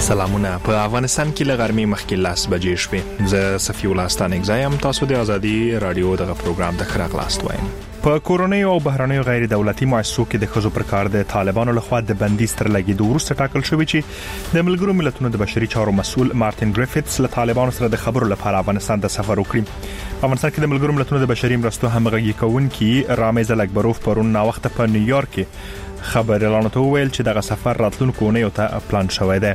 سلامونه. په افغانستان کې له غرمې مخکې 10 بجې شوې. زه صفي الله ستانک زایم. تاسو د ازادي رادیو دغه پروګرام د خراغ لاست وایم. په کورونی او بهرنیو غیر دولتي مؤسسو کې د خزو پر کار د طالبانو لخوا د بندیز تر لګیدو وروسته ټاکل شوی چې د ملګرو ملتونو د بشري چارو مسؤل مارټین ګریفټس له طالبانو سره د خبرو لپاره افغانستان ته سفر وکړي. افغانستان کې د ملګرو ملتونو د بشري مرستو همغږي کوونکي رامز الکبروف پرون نا وخت په نیویارک کې خبر اعلان ویل چې دغه سفر راتلونکو اونیو ته پلان شوی دی.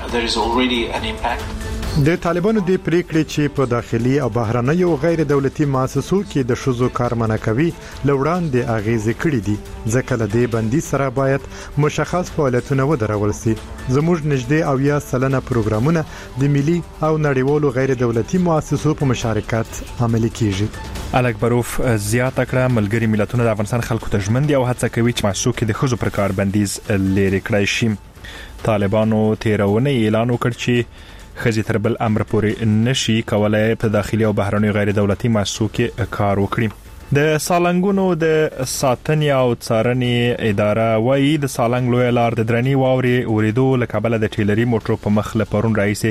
د طالبانو د پریکړې چې په داخلي او بهرنیو غیر دولتي مؤسسو کې د شذو کارمنه کوي لوړان د اغیز کړي دي، ځکه له دې بندي سره باید مشخص فعالیتونه ودرول شي. زموږ نږدې 80% پروګرامونه د ملي او نړیوالو غیر دولتي مؤسسو په مشارکت عملي کیږي. الکبروف زیاته کړه ملګری ملتونه د افغانستان خلکو ته ژمن دي او هڅه کوي چې مؤسسو کې د خزو پر کار بندیز لري کړی شي. طالبانو تیرونه اعلان وکړ چې خزي تر بل امر پورې نشي کولای په داخلي او بهرنیو غیر دولتي مؤسسو کې کار وکړي. د سالنګونو د ساتنې او څارنې اداره وايي د سالنګ لوی لار د درنی واوري اوریدو لکبل د ټیلری موټر په مخ له پرون رئیس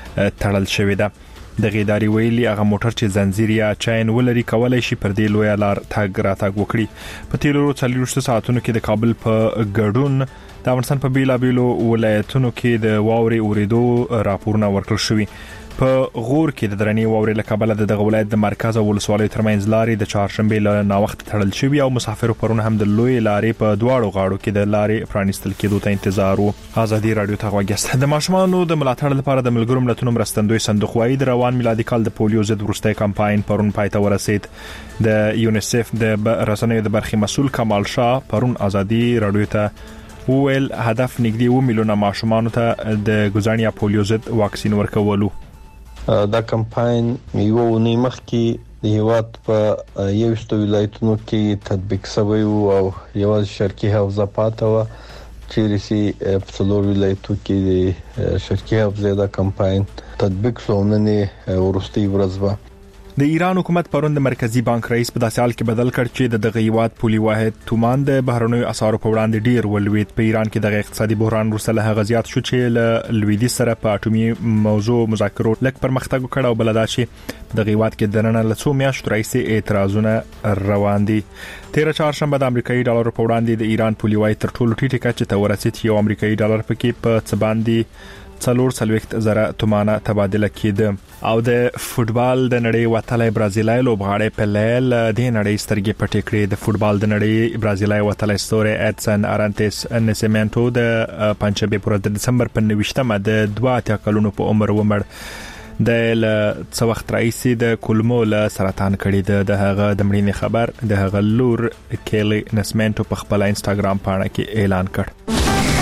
تړل شوی ده. د غیداری ویلي هغه موټر چې زنجیر یا چاین ولري کولای شي پر دې لوی لار تاګ راتاګ وکړي. په تیرو 40 ساعتونو کې د کابل په ګډون د افغانستان په بیلابیلو ولایتونو کې د واوري اوریدو راپورونه ورکړل شوي. په غور کې د درنی واوري لکبل د دغه ولایت د مرکز او ولسوالۍ ترمنځ لارې د چهارشنبه له نا وخت تړل شوی او مسافرو پرونه هم د لوی لارې په دواړو غاړو کې د لارې پرانیستل کېدو ته انتظار وو. ازادي رادیو ته غوښتل د ماشومانو د ملاتړ لپاره د ملګرو ملتونو مرستندوی صندوق وايي د روان میلادي کال د پولیو ضد وروستي کمپاین پرون پای ته ورسید. د یونیسف د رسنیو د برخې مسؤل کمال شاه پرون ازادي رادیو ته ویل هدف نږدې 2 میلیونه ماشومانو ته د ګزانیا پولیو ضد واکسین ورکولو. دا کمپاین یو نیمه کې د هیواد په 11 ولایتونو کې تطبیق شوی او یو شرقي حوزه پاتې و چې رسي په څلور ولایتونو کې د شرقي حوزه دا کمپاین تطبیق شوونه ورستي ورځ د ایران حکومت پرون د مرکزی بانک رئیس په داسې حال کې بدل کړ چې د دغه هیواد پولي واحد تومان د بهرنیو اسعارو په وړاندې ډیر ولوید. په ایران کې د اقتصادي بحران وروسته له غزيات شو چې له لویدي سره په اټومي موضوع مذاکرو لک پرمختګ وکړ او بلدا چې د هیواد کې د نن له 2 میاشتو راځي اعتراضونه روان دي. 13 چهارشنبه د امریکایي ډالر په وړاندې د ایران پولي واحد تر ټولو ټیټه کچه ته ورسید. یو امریکایي ډالر پکې په څه باندې 400 تومانه تبادله کېده. او د فوتبال د نړۍ وتلې برازیلای لوبغاړی پلیل د نړۍ سترګې پټې کړې. د فوتبال د نړۍ برازیلای وتلې ستوري اډسن ارانتس نسیمنټو د پنځبه پر د دسمبر په 19مه د 2 کلونو په عمر ومړ. د څو وخت رئیس د کولمو له سرطان کړي د هغه د مړینې خبر د هغه لور کېلی نسیمنټو په خپل انستګرام پاڼه کې اعلان کړ.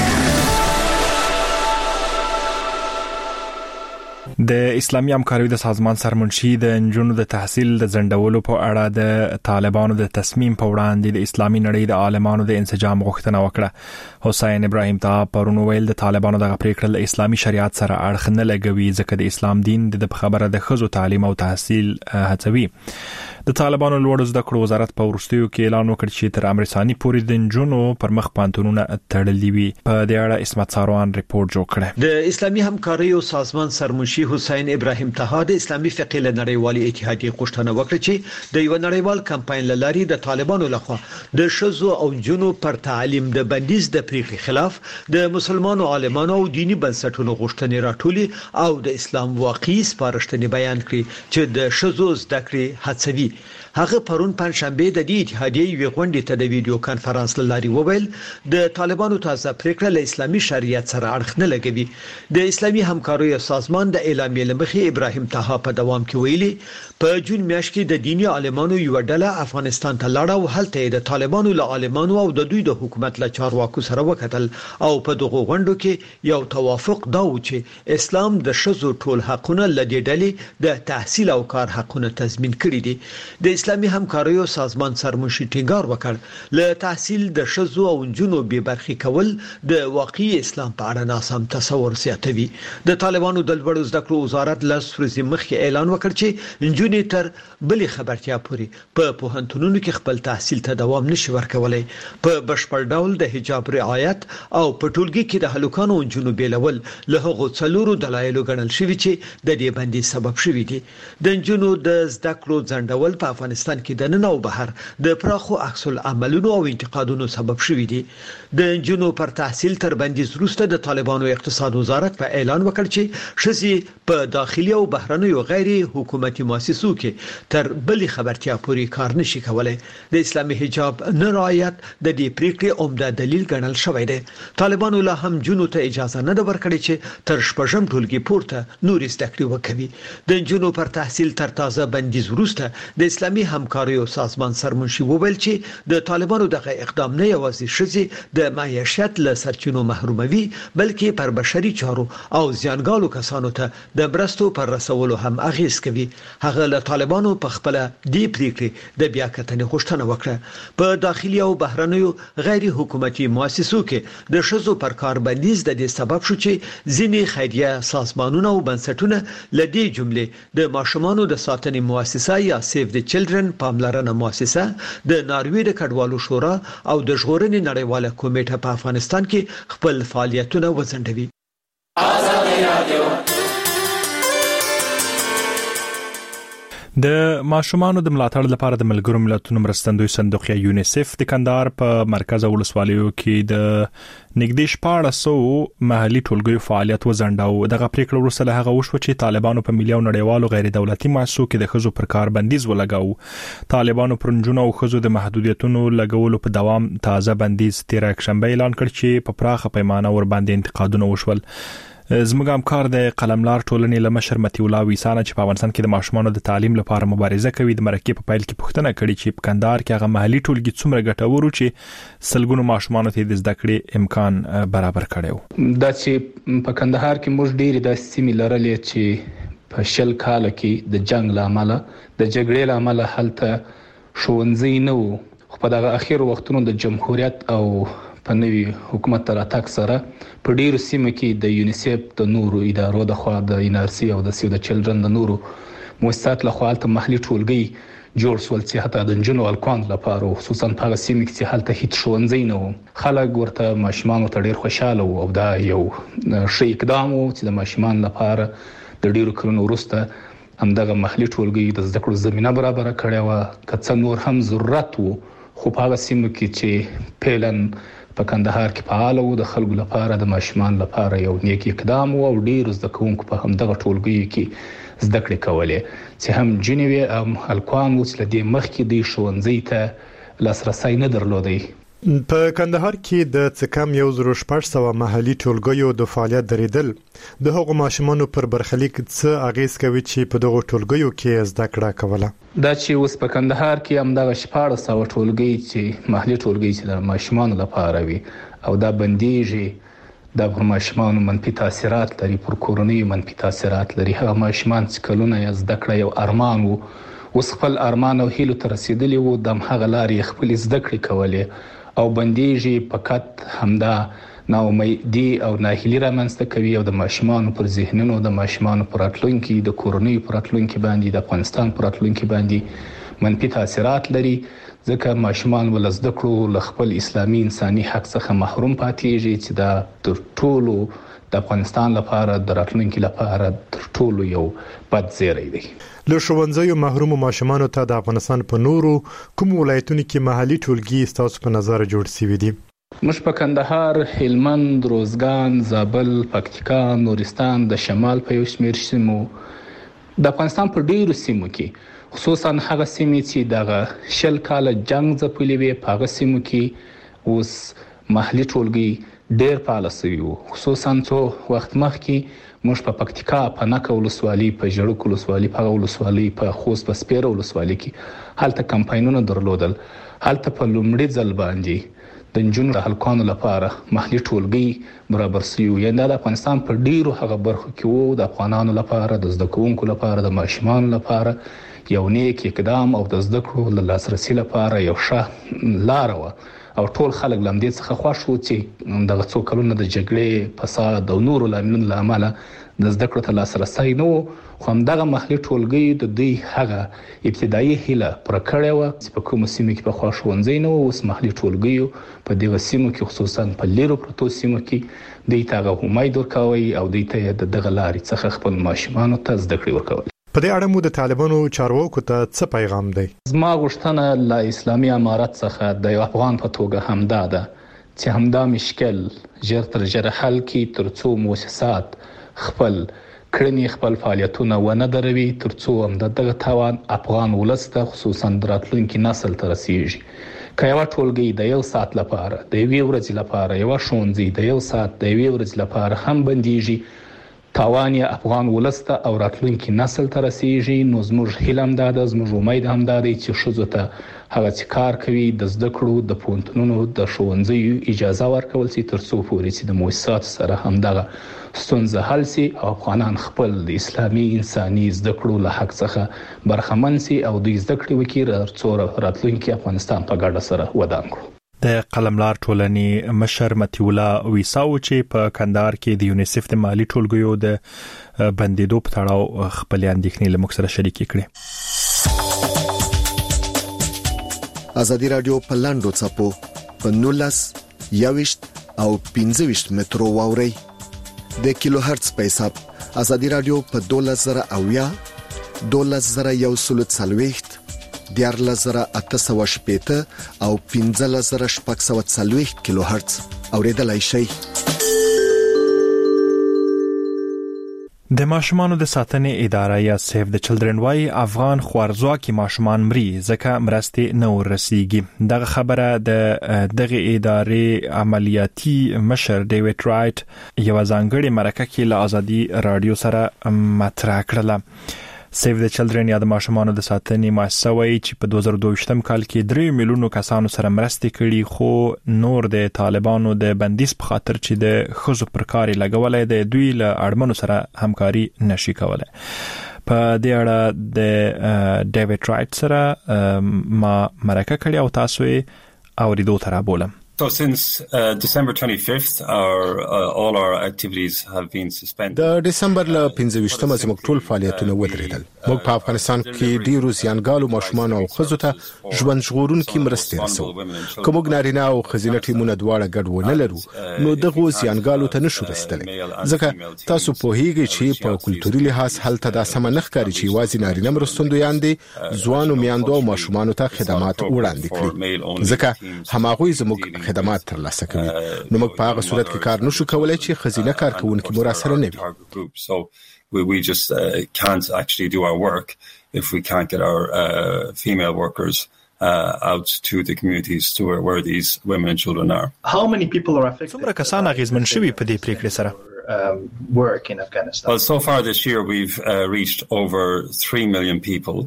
د اسلامي همکارۍ د سازمان سرمنشي د انجونو د تحصیل د ځنډولو په اړه د طالبانو د تصمیم په وړاندې د اسلامي نړۍ د عالمانو د انسجام غوښتنه وکړه. حسین ابراهیم طه پرون ویل د طالبانو د پریکړه له اسلامي شریعت سره اړخ نه لګوي ځکه د اسلام دین د خبره د خزو تعلیم او تحصیل هڅوي. د طالبانو لوړ زده کړو وزارت په ورستیو کې اعلان وکړ چې تر امر ثاني پورې د انجونو پر مخ پانتونونه تړلې وي. په دې اړه اسمت ساروان ریپورت جوړ کړ. د اسلامي همکارۍ او سازمان سرمنشي حسین ابراهیم طه د اسلامي فقې له نړیوالي اتحادیې غوښتنه وکړه چې د یو نړیوال کمپاین لاري د طالبانو لخوا د شذو او جنو پر تعلیم د بندیز د پریکړې خلاف د مسلمانانو عالمانو او دینی بنسټونو غوښتنې راټولي او د اسلام واقعي سپارښتنې بیان کړي چې د شذو زده کړې هڅوي. هغه پرون پنځشنبه د دې اتحادیې یو غونډې ته د ویډیو کانفرنس لاري وویل د طالبانو تازه پریکړه له اسلامي شریعت سره اړخ نه لګوي. د اسلامي همکارۍ سازمان د اعلامیې لمخې ابراهیم طه په دوام کې ویلي په جون میاشت کې د دینی عالمانو یو ډله افغانستان ته لاړه او هلته د طالبانو له عالمانو او د دوی د حکومت له چارواکو سره وکتل او په دغه غونډو کې یو توافق دا و چې اسلام د شذو ټول حقونه لدې ډلې د تحصیل او کار حقونه تضمین کړي دي. د اسلامي همکاریو سازمان سرمنشي ټینګار وکړ له تحصیل د شذو او جنو به برخي کول د واقعي اسلام په اړه ناسم تصور زیاتوي. د طالبانو د لوړو زده کړو وزارت لاس ورځې مخکې اعلان وکړ چې انجونی تر بلې خبرتیا پورې په پوهنتونونو کې خپل تحصیل ته دوام نشي ورکولای. په بشپړ ډول د حجاب رعایت او په ټولګي کې د هلکانو او جنو بیلول له هغو څلورو دلایلو ګڼل شوی چې د دې بندي سبب شوی دي. د جنونو د زده کړو ځنډول په افغانستان کې د نن او بهر د پراخو عکس العملونو او انتقادونو سبب شوی دي. د جنونو پر تحصیل تر بندیز وروسته د طالبانو اقتصاد وزارت په اعلان وکړ چې شذي په داخلي او بهرنیو غیر حکومتي مؤسسو کې تر بلې خبرتیا پورې کار نشي کولای. د اسلامي حجاب نه رعایت د دې پریکړې عمده دلیل ګڼل شوی دی. طالبانو لا هم جنونو ته اجازه نه ورکړي چې تر شپږم ټولګي پورته نور زده کړې وکړي. د جنونو پر تحصیل تر تازه بندیز وروسته د اسلامي همکاریو سازمان سرمنشي وویل چې د طالبانو دغه اقدام نه یوازې شذي د معیشت له سرچینو محروموي بلکې پر بشري چارو او زیانګالو کسانو ته د برستو پر رسولو هم اغیز کوي. هغه له طالبانو په خپل دی پریکړې د بیا کتنې غوښتنه وکړه. په داخلي او بهرنیو غیر حکومتي مؤسسو کې د شذو پر کار بندیز د دې سبب شو چې ځینې خیریه سازمانونه او بنسټونه لدې جملې د ماشومانو د ساتنې مؤسسه یا سیف د چلډرن پاملرنه مؤسسه د ناروې د کډوالو شورا او د ژغورنې نړیواله کمیټه په افغانستان کې خپل فعالیتونه وځنډوي. د ماشومانو د ملاتړ لپاره د ملګرو ملتونو مرستندوی صندوق یا یونیسف د کندهار په مرکز ولسوالیو کې د نږدې 1400 محلي ټولګیو فعالیت وزنډاو. دغه پریکړه وروسته له هغه وشو چې طالبانو په ملي او نړیوالو غیر دولتي مؤسسو کې د خزو پر کار بندیز ولګاو. طالبانو پر نجونو او خزو د محدودیتونو لګولو په دوام تازه بندیز 13 شنبه اعلان کړ چې په پراخه پیمانه ور باندې انتقادونه وشول. زموږ همکار د قلملار ټولنې لمشر متي الله ویسانه چې په افغانستان کې د ماشومانو د تعلیم لپاره مبارزه کوي د مرکې په پایل کې پوښتنه کړې چې په کندهار کې هغه محلي ټولګي څومره ګټور چې سلګونو ماشومانو ته د زده کړې امکان برابر کړي. دا چې په کندهار کې موږ ډېری د سیمې لرلې چې په شل کال کې د جنگ لامل د جګړې لامل هلته ښوونځي نه وو، خو په دغه اخیر وختونو د جمهوریت او په نوي حکومت تر اتاک سره په ډیرو سیمو کې د یونیسف د نورو ادارو د خوا د انارسي او د سیو د چلډرن د نورو مؤسسات له خوا ته محلي ټولګي جوړ سول چې حتی د جنو الکوان لپاره خصوصا په هغه سیمو کې چې حالت هیڅ ښوونځي نه و. خلک ورته ماشومان ته ډیر خوشاله وو او دا یو ښه اقدام و چې د ماشومان لپاره د ډیرو کلونو وروسته همدغه محلي ټولګي د زده کړو زمينه برابر کړې و. که څه نور هم ضرورت وو خو په هغه سیمو کې چې پیلن په کندهار کې فعال وو د خلکو لپاره د ماشومان لپاره یو نیک اقدام او ډیر زده کوونکو په همدغه ټولګي کې زده کړې کولې چې هم جنوي او الکوان وو چې د مخکې د ښوونځي ته لاسرسي نه درلودي. په کندهار کې د څکم 1400 محلي ټولګیو د فعالیت درېدل د هغو ماشومانو پر برخلیک څه اغیز کوي چې په دغه ټولګیو کې زده کړه کوله. دا چې اوس په کندهار کې همدغه 1400 ټولګي چې محلي ټولګي چې د ماشومانو لپاره وي او دا بنديږي د ماشومانو منفي تاثیرات لري، پر کورنۍ منفي تاثیرات لري. هغه ماشومان چې کلونه یې زده کړه یو ارمان وو اوس خپل ارمان او هیلو ته رسیدلی وو د هغه لارې خپل زده کړې کولې او بنديږي فقط همدا ناامیدي او ناهیلي رامنځته کوي او د ماشومانو پر ذهنونو د ماشومانو پر راتلونکي د کورنۍ پر راتلونکي باندې د افغانستان پر راتلونکي باندې منفي تاثیرات لري. ځکه ماشومان ول زده کړو ل خپل اسلامي انساني حق څخه محروم پاتېږي چې دا تر ټولو د افغانستان لپاره د راتلونکي لپاره تر ټولو یو بد زیری دی. له ښوونځیو محروم ماشومانو ته د افغانستان په نورو کوم ولایتونو کې محلي ټولګي ستاسو په نظر جوړ شوي دي؟ موږ په کندهار، هلمند، روزګان، زابل، پکتیکا، نورستان د شمال په یو شمېر سیمو د افغانستان په ډیرو سیمو کې خصوصا هغه سیمې چې دغه شل کال جنگ ځپلې وي په هغه سیمو کې اوس محلي ټولګي ډیر فعال شوي وو. خصوصا څو وخت مخکې موږ په پکتیکا په نکه ولسوالۍ، په ژړک ولسوالۍ، په ولسوالۍ په خوست په سپیره ولسوالۍ کې هلته کمپاینونه درلودل. هلته په لومړي ځل باندې د نجونو د هلکانو لپاره محلي ټولګي برابر شوي. یعنې د افغانستان په ډیرو هغه برخو کې وو د افغانانو لپاره، د زده کوونکو لپاره، د ماشومانو لپاره یو نیک اقدام او د زده کړو له لاسرسي لپاره یو ښه لار و او ټول خلک لمدې څخه خوښ وو چې دغه څو کلونه د جګړې، فساد او نورو لاملونو له امله د زده کړو ته لاسرسی نه و، خو همدغه محلي ټولګي د دوی هغه ابتدایي هیله پوره کړې وه چې په کومو سیمو کې پخوا ښوونځی نه و. اوس محلي ټولګیو په دغه سیمو کې خصوصا په لیرو پرتو سیمو کې دوی ته هغه امید ورکوي او دوی ته د دغه لارې څخه خپل ماشومانو ته زده کړې ورکول. په دې اړه مو د طالبانو چارواکو ته څه پیغام دی؟ زما غوښتنه له اسلامي امارت څخه د یو افغان په توګه همدا ده چې همدا مشکل ژر تر ژره حل کړي ترڅو مؤسسات خپل کړنې، خپل فعالیتونه ونه دروي، ترڅو همدغه تاوان افغان ولس ته خصوصا د راتلونکي نسل ته رسیږي. که یو ټولګي د یو ساعت لپاره، د یوې ورځې لپاره، یو ښوونځی د یو ساعت د یوې ورځې لپاره هم بنديږي، تاوان یې افغان ولس ته او راتلونکي نسل ته رسیږي. نو زموږ هیله هم دا ده، زموږ امید هم دا دی چې ښځو ته هغه چې کار کوي د زده کړو، د پوهنتونونو، د ښوونځیو اجازه ورکول شي ترڅو پورې چې د مؤسساتو سره همدغه ستونزه حل شي او افغانان خپل د اسلامي انساني زده کړو له حق څخه برخمن شي او دوی زده کړې وکړي ترڅو راتلونکي افغانستان په ګډه سره ودان کړو. د قلملار ټولنې مشر متي الله ویساو چې په کندهار کې د یونیسف د مالی ټولګیو د بندیدو په تړاو خپل اندېښنې له موږ سره شریکې کړې. ازادي رادیو په لاندو چپو په 19 21 او 25 مترو واوري د کیلو هرتز په حساب. ازادي رادیو په 12000 12140 14880 او 15640 کیلو هرتز اوریدلای شئ. د ماشومانو د ساتنې اداره یا سیف د چلډرن وايي افغان خوارزواکي ماشومان مري ځکه مرستې نه ورسیږي. دغه خبره د دغه ادارې عملیاتي مشر ډیوډ رایټ یو ځانګړي مرکه کې له ازادي رادیو سره مطرح کړله. سیف د چلډرن یا د ماشومانو د ساتنې مؤسسه وایي چې په 2022 کال کې 3 میلیونو کسانو سره مرستې کړي، خو نور د طالبانو د بندیز په خاطر چې د خزو پر کار لګولای د دوی له اړمنو سره همکاري نشي کولای. په دې اړه د ډیوډ رایټ سره ما مرکه کړې او تاسو یې اوریدو ته رابولم. So since December 25th, all our activities have been suspended. د ډیسمبر ل 15مه زموږ ټول فعالیتونه ودرېدل. موږ په افغانستان کې ډیرو زیانګالو ماشومان او ښځو ته ژوند ژغورونکي مرستې رسو. کوم نارینه او ښځینه ټیمونه دواړه ګډ ونه لرو نو دغه زیانګالو ته نشو رسیدلی. ځکه تاسو پوهیږئ چې په کلتوري لحاظ هلته دا سم نه ښکاري چې یوازې نارینه مرستندویان دي ځوانو میندو او ماشومانو ته خدمات وړاندې کړي، ځکه هماغوی زموږ خدمات ترلاسه کوي. نو موږ په هغه صورت کې کار نشو کولای چې خزینه کارکونکو مو راسره نه وي. So we just can't actually do our work if we can't get our female workers out to the communities to where these women and children are. How many people are affected? څومره کسان اغیزمن شوي په دې پریکړې سره؟ Work in Afghanistan. Well, so far this year we've reached over 3 million people.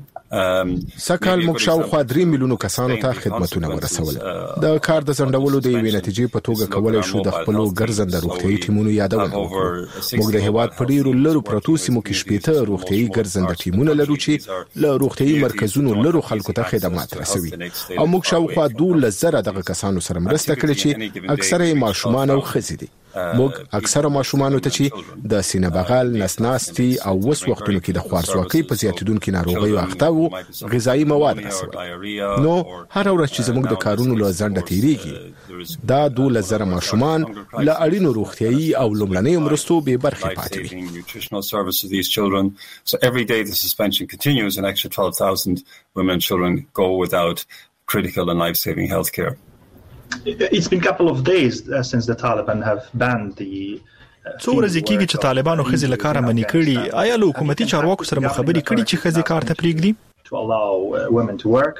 سکهال موږ شاوخوا 3 میلیونو کسانو ته خدماتونه ورسول. د کار د ځندولو د یوې نتیجې په توګه کولای شو د خپلو ګرځنده روغتيایي ټیمونو یادونه وکړو. موږ د هیواد په ډیرو لرو پروتو سیمو کې شپېته روغتيایي ګرځنده ټیمونه لرو چې له روغتيایي مرکزونو لرو خلکو ته خدمات رسوي. او موږ شاوخوا 12,000 دغه کسانو سره مرسته کړې چې اکثره ماشومان او ښځې دي. موږ اکثره ماشومان ته چې د سینه بغل، نسناستي او وس وختونو کې د خوارزواکۍ په زیاتیدونکو ناروغیو اخته وو غذایی مواد رسول. نو هر ورځ چې زموږ د کارونو له ځنډه تیریږي دا 12,000 ماشومان له اړینو روغتيایي او لومړنیو مرستو به برخه پاتې وي. So every day the suspension continues and extra 12,000 women and children go without critical and life-saving health care. It's been a couple of days since the Taliban have banned the څو ورځې کېږي چې طالبانو ښځې له کاره منې کړي. آیا له حکومتي چارواکو سره مخابرې کړي چې ښځې کار ته پرېږدي؟ to allow women to work?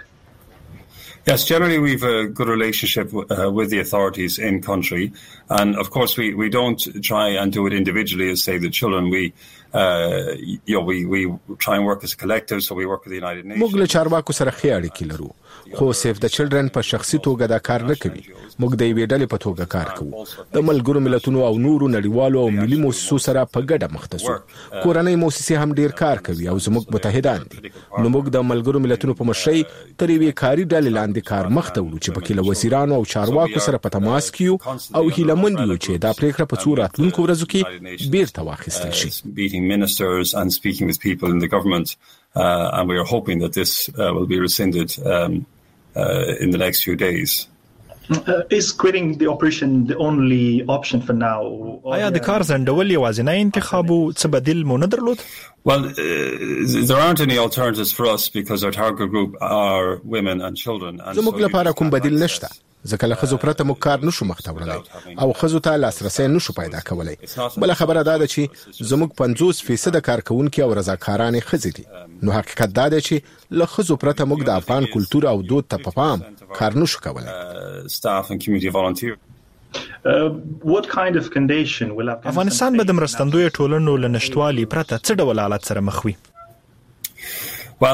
Yes, generally we've a good relationship with the authorities in country, and of course we don't try and do it individually as say the children. We we try and work as a collective, so we work with the United Nations. موږ له چارواکو سره ښه اړیکې لرو. خو سیف د چلډرن په شخصي توګه دا کار نه کوي. موږ د یوې ډلې په توګه کار کوو. د ملګرو ملتونو او نورو نړیوالو او ملي مؤسسو سره په ګډه مخ ته ځو. کورنۍ مؤسسې هم ډیر کار کوي او زموږ متحدان دي. نو موږ د ملګرو ملتونو په مشرۍ تر یوې کاري ډلې لاندې کار مخ ته وړو چې پکې له وزیرانو او چارواکو سره په تماس کې یو او هیلهمند یو چې دا پریکړه په څو راتلونکو ورځو کې بیرته واخیستل شي. And we are hoping that this will be rescinded in the next few days. Is quitting the operation the only option for now? آیا د کار ځنډول یوازینی انتخاب او څه بدیل مو نه درلود؟ Well, there aren't any alternatives for us because our target group are women and children. زموږ لپاره کوم بدیل نشته. ځکه له ښځو پرته موږ کار نشو مخ ته وړلی او ښځو ته لاسرسی نشو پیدا کولی. بله خبره دا ده چې زموږ 50% کارکوونکي او رضاکارانې ښځې دي. نو حقیقت دا دی چې له ښځو پرته موږ د افغان کلتور او دود ته په پام کار نشو کولی. افغانستان به د مرستندوی ټولنو له نشټوالي پرته څه ډول حالت سره مخ وي؟ Well,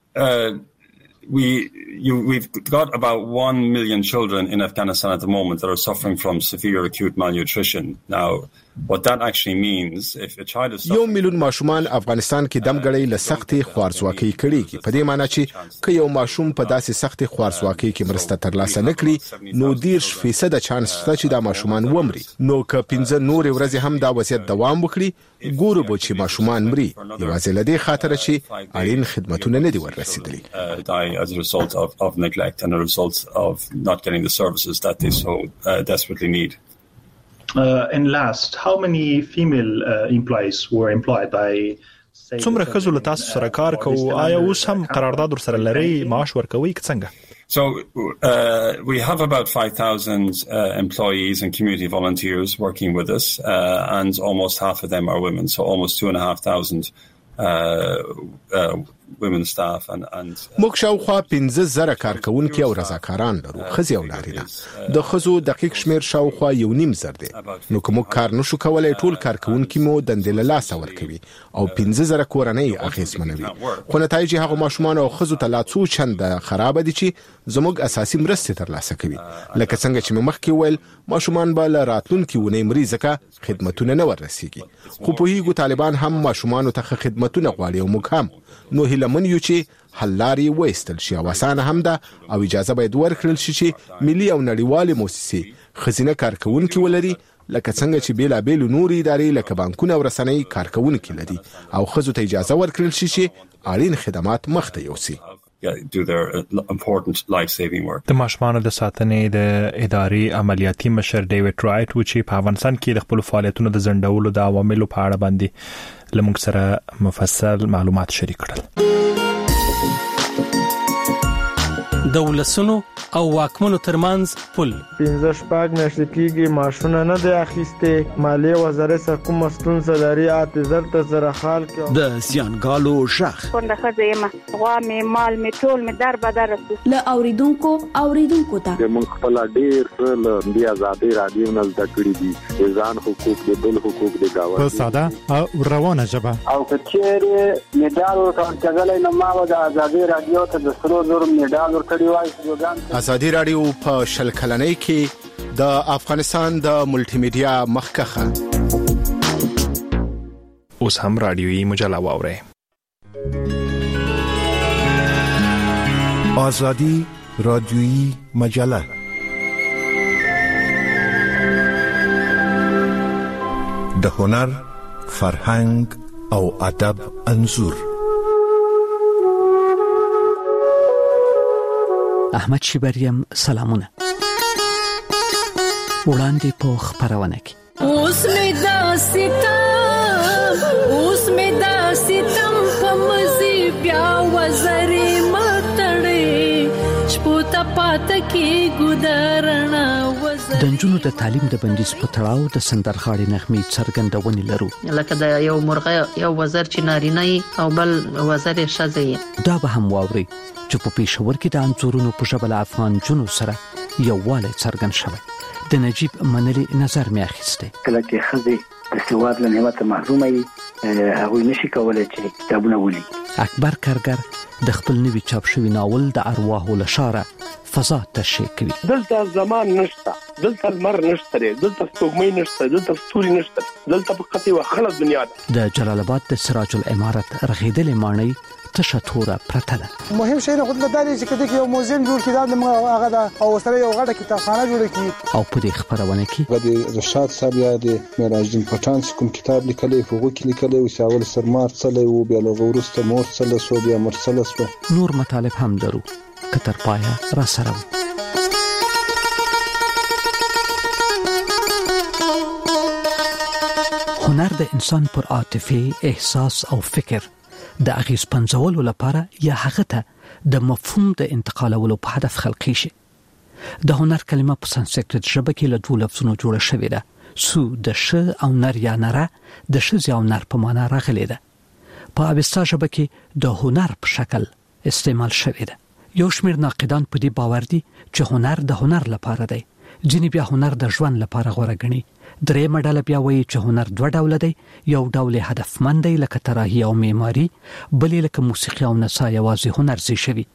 we've got about 1 million children in Afghanistan at the moment that are suffering from severe acute malnutrition. Now, what that actually means, if a child is 1 میلیون ماشومان افغانستان کې دمګړۍ له سختې خوارځواکۍ کړيږي. په دې معنی چې که یو ماشوم په داسې سختې خوارځواکۍ کې مرسته ترلاسه نکړي نو 30% چانس شته چې دا ماشومان ومري. نو که 15 نور ورځې هم دا وضعیت دوام وکړي ګورو به چې ماشومان مري یوازې له دې خاطر چې اړین خدماتونه نه دي ورسېدلي. As a result of neglect and a result of not getting the services that they so desperately need. And last, how many female employees were employed by څومره ښځو له تاسو سره کار کوو؟ آیا اوس هم قرارداد ورسره لرئ؟ معاش ورکوئ که څنګه؟ So we have about 5,000 employees and community volunteers working with us, and almost half of them are women, so almost 2,500 women staff and موږ شاوخوا 15,000 کارکونکي او رضاکاران لرو، ښځې او نارینه. د ښځو دقیق شمیر شاوخوا 1.5 دی. نو که موږ کار نشو کولای ټول کارکونکي مو دندې له لاسه ورکوي او 15,000 کورنۍ اغیزمنوي. خو نتایج هغه ماشومان او ښځو ته لا څو چنده خراب دي چې زموږ اساسي مرستې ترلاسه کوي. لکه څنګه چې مخکې ویل ماشومان به له راتلونکي ونې مري ځکه خدمتونه نه ورسیږي. خو په هیڅ طالبان هم ماشومان ته خدمتونه غواړي او موږ هم نو هیلمن یو چې حل لارې وایستل شي او اسانه هم ده او اجازه باید ورکړل شي چې ملي او نړیوالې مؤسسې خزینه کارکونکي ولري لکه څنګه چې بیلابېل نور ادارې لکه بانکونه او رسنۍ کارکونکي لري او ښځو ته اجازه ورکړل شي چې اړین خدمات مخته یوسي. do their important life-saving work. د ماشومانو د ساتنې د ادارې عملیاتي مشر ډیوډ رایټ و چې په افغانستان کې د خپل فعالیتونو د ځنډولو د عواملو په اړه باندې لمونږ سره مفصل معلومات شریک کړل. د ولسونو او واکمنو ترمنځ پل 15 میاشتې کېږي ماشونه نه دی اخیسته. مالیه وزارت څخه کوم ستونزه لري اعتذار ته سره حال کې د زیانګالو شخ څنګه خزیمه غوا می مال می ټول می در بدر له اوریدونکو ته موږ خپل ډیر له بیا آزادي رادیو نه زده کړی دي ځان حقوق د بل حقوق د گاوه په ساده او روانه ژبه او کچېره میډال ورکړل نه ما د آزادي رادیو ته د سرو زور میډال ورکړی وای. آزادي رادیو په شل کلنۍ کې د افغانستان د ملټي میډیا مخکخه اوس هم رادیویي مجله واورئ. آزادی رادیویی مجله د هنر، فرهنګ او ادب انځور. احمد شیبریم سلامونه. وړاندې په خبرونه کې اوس می دا ستم په مزي بیا وزري متړې شپوتا پات کې ګدارنا وزري. د نجونو د تعلیم د بندیز په تړاو د سندرغاړي نغمې څرګندونې لرو. لکه د یو مرغه یو وزر چې نارینه او بل وزر ښځه. دا به هم واوري چې په پېښور کې د انځورونو په ژبه له افغان جنو سره یووالی څرګند شوی. د نجیب منلي نظر مې اخیسته. کله چې ښځې د سواد له نعمته محرومه وي هغوی نشي کولی چې کتابونه ولولي. اکبر کارګر د خپل نوي چاپ شوی ناول د ارواحو لشاره فضا تشریح کوي. دلته زمان نشته، دلته لمر نشته، دلته سپوږمۍ نشته، دلته ستوري نشته، دلته فقط یو خلک دنیا ده. د جلال آباد د سراج العمارت رغیدلې ماڼۍ تشه توره پرته ده. مهم شی نه خدای داري چې کده یو موزیم جوړ کړي دا هغه دا او سره یو غټه کتابخانه جوړ کړي. او په دې خبرونه کې د رشاد صاحب یاد معراج پټان کوم کتاب لیکلی هغه کې لیکلی او شاول سرمار څلې او بیا له ورسته مور څلې سو بیا مرسلس په نور مطالب هم درو کتر پایا را سره. هنر د انسان پر عاطفه، احساس او فکر د اغیز پنځولو لپاره یا هغه ته د مفهوم د انتقالولو په هدف خلقی شي. د هنر کلمه په سانسکریت ژبه کې له دوه لفظونو جوړه شوې ده. سو د ش او نر یا نره د ش او نر په معنا راغلي ده. په اوستا ژبه کې د هنر په شکل استعمال شوې ده. یو شمېر ناقدان په دې باور دي چې هنر د هنر لپاره دی. ځینې بیا هنر د ژوند لپاره غوره ګڼي. درېمه ډله بیا وایي چې هنر دوه ډوله دی. یو ډول هدفمند دی لکه طراحي او معماري، بلې لکه موسیقي او نڅا یوازې هنر زی شوي.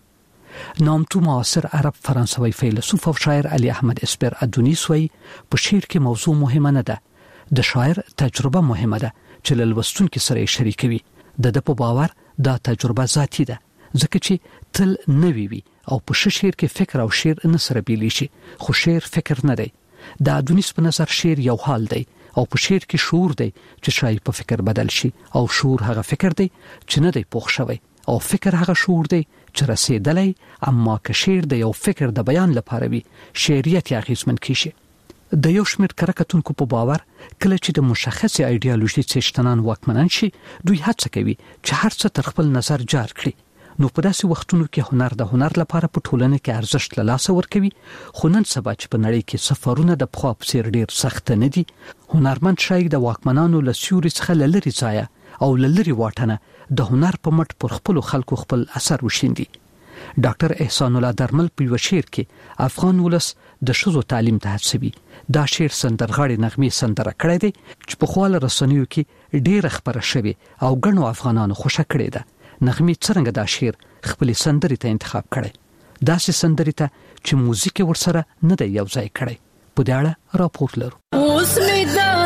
نامتو معاصر عرب فرانسوي فیلسوف او شاعر علي احمد اسبر ادونیس وایي په شعر کې موضوع مهمه نه ده، د شاعر تجربه مهمه ده چې له لوستونکو سره شریکوي. د په باور دا تجربه ذاتی ده ځکه چې تل نوی وي او په شعر کې فکر او شعر نه سره بیلی شي، خو شعر فکر نه دی. د ادونیس په نظر شعر یو حال دی او په شعر کې شعور دی چې شای په فکر بدل شي، او شعور هغه فکر دی چې نه دی پوښ شوی، او فکر هغه شعور دی چې رسیدلی. اما که شعر د یو فکر د بیان لپاره وي، شعریت یې اغیزمن کیږي. د یو شمېر کتونکو په باور کله چې د مشخصې ایډیالوژي څښتنان واکمنان شي، دوی هڅه کوي چې هر څه تر خپل نظر جار کړي. نو په داسې وختونو کې هنر د هنر لپاره په ټولنه کې ارزښت له لاسه ورکوي. خو نن سبا چې په نړۍ کې سفرونه د پخوا په څیر ډیر سخت نه دي، هنرمند شاعر د واکمنانو له سیوري څخه لری ځای او لری واټنه د هنر په مټ پر خپل خلکو خپل اثر وشیندي. ډاکټر احسان الله درمل په یو شعر کې افغان ولس د ښځو تعلیم ته هڅوي. دا شعر سندرغاړي نغمې سندره کړې دي چې په خپل رسنیو کې ډېر خبره شوي او ګڼو افغانانو خوشا کړې ده. نغمې څنګه دا شعر خپل سندري ته انتخاب کړي؟ داسې سندري ته چې موزیک ورسره نه دی یو ځای کړي. په دې اړه راپور لرو. اوس مې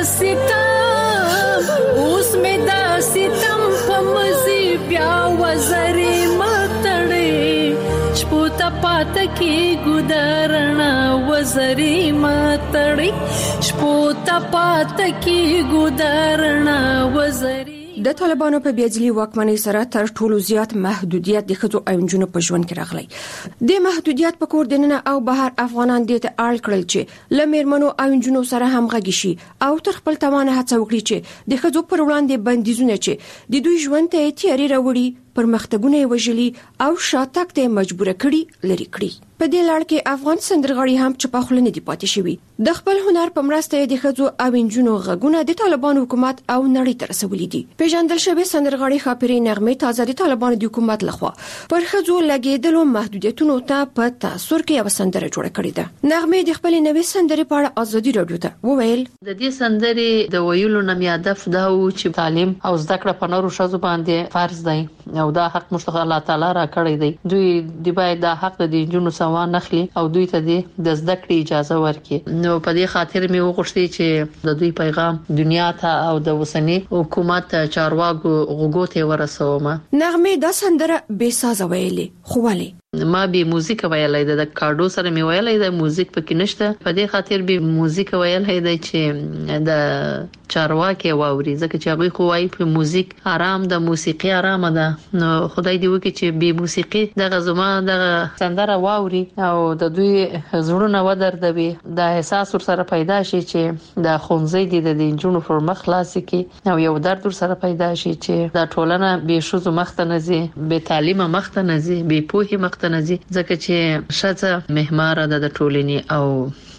دا ستم په مزي بیا وزري متړې شپوتا پات کې ګدارنا وزري متړې شپوتا پات کې ګدارنا وزري. د طالبانو په بیاجلی واکمنۍ سره تر ټولو زیات محدودیت د ښځو او نجونو په ژوند کې راغلی. د محدودیت په کور دننه او بهر افغانان دې ته اړ کړل چې لمرمنو او نجونو سره همغږي شي او تر خپل توانه هڅه وکړي چې د ښځو پر وړاندې بندیزونه چې د دوی ژوند ته تیاری راوړي، پرمختګونه وژلي او شاتګ ته مجبور کړي لري کړي. په دې لړ کې افغان سندرغاړي هم چې په خلنه دي پاتې شوی. د خپل هنر په مرسته د ښځو او نجونو غږونه د طالبانو حکومت او نړۍ ته رسولي دي. پیژندل شوی سندرغاړي خاپری نغمه تازه د طالبانو د حکومت لخوا پر ښځو لګیدلو محدودیتونو ته په تاثیر کې یو سندره جوړه کړې ده. نغمه د خپل نوې سندرې په اړه ازادي رادیو ته وویل د دې سندرې د ویلو نم هدف دا و چې تعلیم او زده کړه په نورو ښځو باندې فرض دی او دا حق مشتق الله تعالی را کړی دی. دوی د باید دا حق د جنونو سوا نخلي او دوی ته د زده کړې اجازه ورکړي. نو په دې خاطر مې وغوښتي چې د دوی پیغام دنیا ته او د وسنی حکومت چارواکو غوږو ته ورسوم. نغمه دا سندره بے ساز ویلې خو ولې ما به موزیک ویلای د کارډو سره می ویلای د موزیک پکې نشته. په دې خاطر به موزیک ویلای دی چې د چارواکي واوري ځکه چې هغه خو وايي په موزیک آرام د موسیقي آرام ده. نو خدای دې وکړي چې به موسیقي د غزما د سندره واوري او د دوی زړونه ودردوي، د احساس سره پیدا شي چې د خونځي د جنونو پر مخ خلاصي کې او یو درد سره پیدا شي چې د ټولنه به شوزو مخته نزي، به تعلیم مخته نزي، به پوهه مخته نزي ځکه چې شته محمار د ټولنې او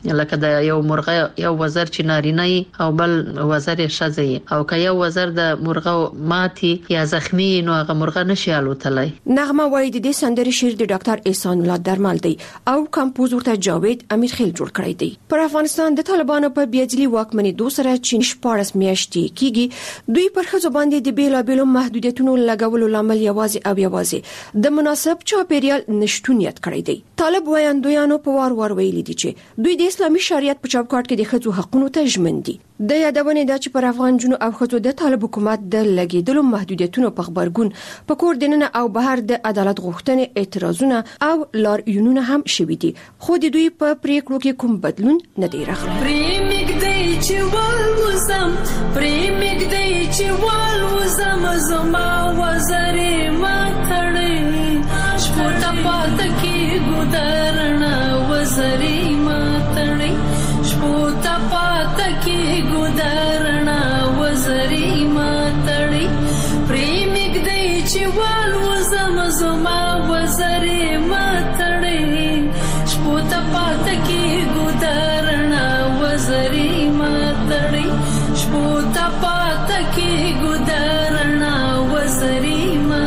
لکه د یو مرغه یو وزر چې نارینه او بل وزر ښځه او که یو وزر د مرغه ماتي یا زخمی نو هغه مرغه نشي الوتلای. نغمه وایي د دې سندرې شعر د ډاکټر احسان الله درمل دی او کمپوزر ته جاوید امیر خیل جوړ کړی دی. پر افغانستان د طالبانو په بیاجلی واکمنۍ دوسره چین 14 میاشتې کیږي دوی پر خځو باندې د بیلابیلو محدودیتونو لګولو لامل یوازې د مناسب چاپیریال نشټونیت کړی دی. طالب وایندویانو په وار ویلي دي چې دوی د اسلامي شریعت په چوکاټ کې د خځو حقوقو ته ژمن دي. د یادونه ده چې پر افغان جنو او خځو د طالب حکومت د لګیدلو محدودیتونو په خبرګون په کور دننه او بهر د عدالت غوښتنې اعتراضونه او لاریونونه هم شوي دي خو د دوی په پریکړو کې کوم بدلون نه دی راغلی. پریمګدې چې والوزم پریمګدې چې والوزم زما وزرې ما تړې شپه پات کې ګودرنا وزرې ما تړې شپه پات کې ګودرنا وزرې ما تړې پریمګدې چې والوزم زما وزرې ما تړې شپه پات کې ګودرنا وزرې ما تړې شپه پات کې ګودرنا وزرې ما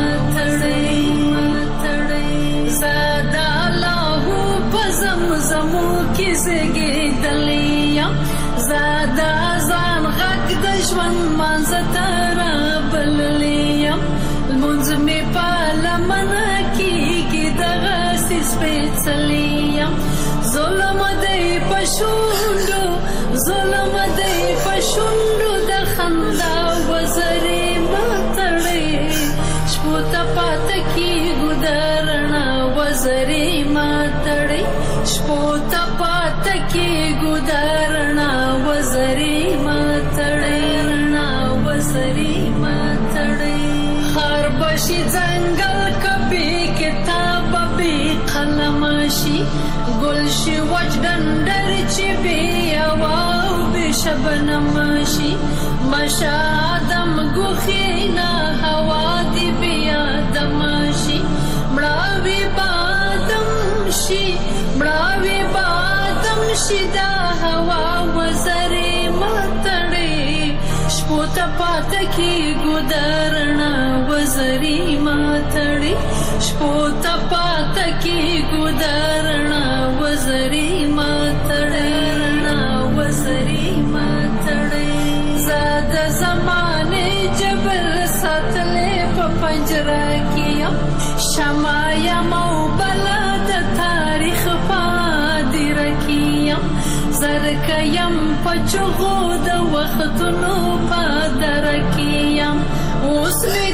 تړې زدا له پزمزمو کې زګېدلې زدا ځان غږ د ژوند منځ بللیم المنځ می پالمن کیږي دغه سپېڅلیم ظلم دی پښوندو ظلم دی پښوندو د خندا وزرې ماتړې شپه پات کی ګدرنا وزرې ماتړې شپه پات کی ګدرنا وزرې ماتړې وزرې ماتړې خر بشي ځنګل کبي کتاب به قلم شي ګل شي وجدندر چې بیا واو به شبنم شي مشادم ګوخینا هوا دی بیا دم شي مړاوي بادم شي مړاوي بادم شي دا هوا وزرې ماتړې شپه پات کی ګدرنا وزرې ماتړې شپه پات کی ګدرنا وزرې ماتړې وزرې ماتړې زاد زمانه جبل ساتلې په پنجره کې شمایا مو بلد تاریخ پادر کې زرکیم پچغو د وختونو پادر کې اوس می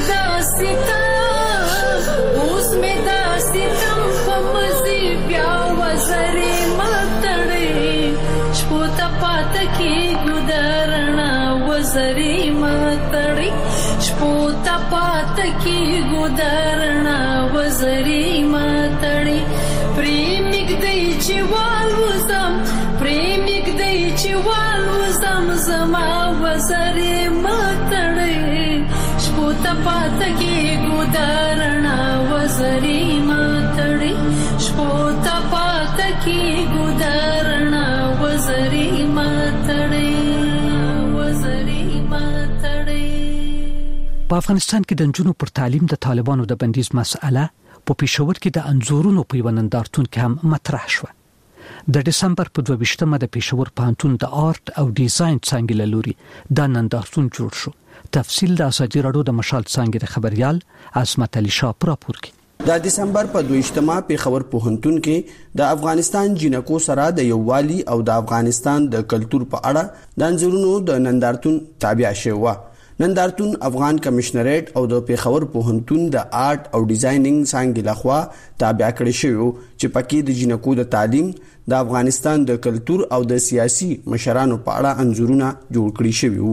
داستم په مزي بیا وزرې ماتړې شپه پات کې ګدرنا وزرې ماتړې شپه پات کې ګدرنا وزرې ماتړې پریمګدې چې والوزم پریمګدې چې والوزم زما وزرې ماتړې شپه پات کې ګدرنا وزرې ماتړې شپه پات کې ګدرنا وزرې ماتړې وزرې ماتړې. په افغانستان کې د نجونو پر تعلیم د طالبانو د بندیز مسأله په پېښور کې د انزورونو په نندارتون کې هم مطرح شوه. د دسمبر په 22مه د پېښور پوهنتون د آرت او ډیزاین څانګې له لوري دا نندارتون جوړ شو. تفصیل د ازادي راډیو د مشال څانګې د خبريال عصمت علي شاه راپور کوي. د دسمبر په 22مه پېښور پوهنتون کې د افغانستان جنکو سره د یووالي او د افغانستان د کلچر په اړه د انځورونو د نندارتون تابع شوه. نندارتون افغان کمشنریټ او د پېښور پوهنتون د آرت او ډیزاینینګ څنګه لخوا تابع کړی شو چې پکې د جنکو د تعلیم د افغانستان د کلچر او د سیاسي مشرانو په اړه انځورونه جوړ کړی شوی وو.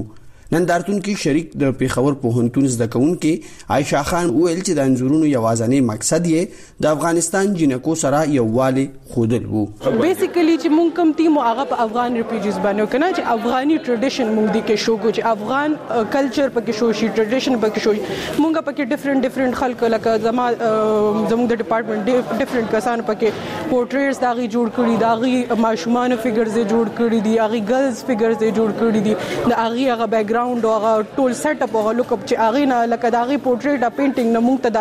نندارتون کې شریک د پیښور پوهنتون زده کوونکې عائشہ خان ویل چې د انځورونو یوازینی مقصد یې د افغانستان جنکو سره یووالی خودل وو. بیسیکلی چې مونږ کوم ټیم هغه په افغان ریفیوجیز باندې کنه چې افغاني ټریډیشن مونږ د کې شو چې افغان کلچر پکې شو شي ټریډیشن پکې شو مونږ پکې ډیفرنٹ خلک لکه زموږ د ډپارټمنټ ډیفرنٹ کسان پکې پورټریټس داغي جوړ کړي داغي ماشومان فګرز جوړ کړي دي هغه ګرلز فګرز جوړ کړي دي د هغه بیک ګراوند او هغه ټول سیټ اپ او لوک اپ چې هغه نه لکه داغي پورټریټ پینټینګ نه مونږ ته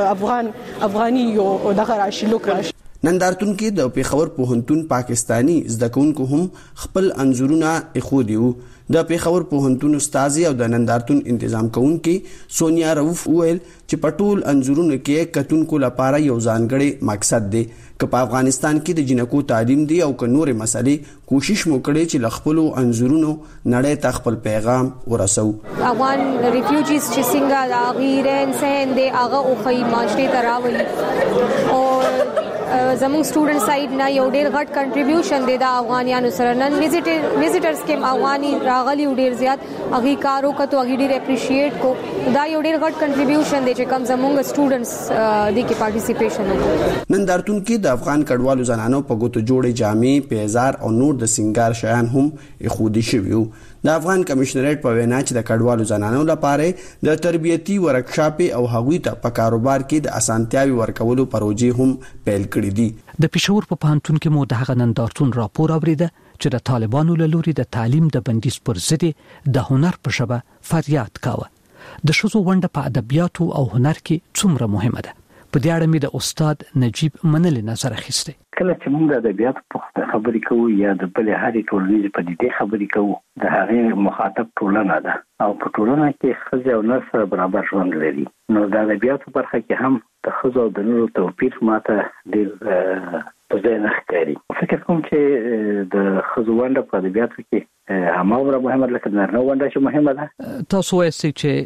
د افغاني یو دغه راشي لوک راشي. نندارتون کې د پیښور پوهنتون پاکستانی زده کوونکو هم خپل انځورونه اخودیو. د پیښور پوهنتون استاد او د نندارتون تنظیم کوونکې سونیا روف ویل چې په ټول انځورونو کې کتونکو لپاره یو ځانګړی مقصد دی چې په افغانستان کې د جنکو تعلیم دی او ک نور مسلې کوشش مو کړي چې لخپلو انځورونو نړۍ ته خپل پیغام ورسو. افغان ریفیوجیز چې څنګه د غیرن سین دی هغه او خی معاشري تراولي او زموږ سټوډنټ سایډ نه یو ډیر غټ کنټریبیوشن دی د افغانانو سره نن ویزیټرز کې افغاني راغلي ډیر زیات هغه کارو کته هغه ډیر اپریشیټ کو دا یو ډیر غټ کنټریبیوشن دی چې کوم زموږ سټوډنټس دی کې پارټیسیپیشن وکړي. نندارتون کې د افغان کډوالو زنانو په ګوتو جوړې جامې پیزار او نور د سنگار شیان هم اخودي شویو. د افغان کمشنریټ په وینا چې د کډوالو زنانو لپاره د تربیتی ورکشاپ او هغوی ته په کاروبار کې د اسانتیاوي ورکولو پروژې هم پیل کړې دي. د پېښور په پوهنتون کې مو د نندارتون راپور اوریده چې د طالبانو له لوري د تعلیم د بندیز پر ضد د هنر په شبه فریاد کاوه. د شوزو ونډه په ادبیاتو او هنر کې څومره مهمه ده؟ په دې اړه مې د استاد نجیب منل نظر اخیسته. کله چې موږ د ادبیات په خبرې کوو یا د بلې هرې ټولنیزې پدیدې خبرې کوو د هغې مخاطب ټولنه ده او په ټولنه کې ښځې او نر سره برابر ژوند لري. نو د ادبیاتو برخه کې هم د ښځو او د نرو توپیر ماته ډېر په ځای نه ښکاري. فکر کوم چې د ښځو ونډه په ادبیاتو کې هماوره مهمه ده لکه د نارینه ونډه چې مهمه ده. تاسو وایئ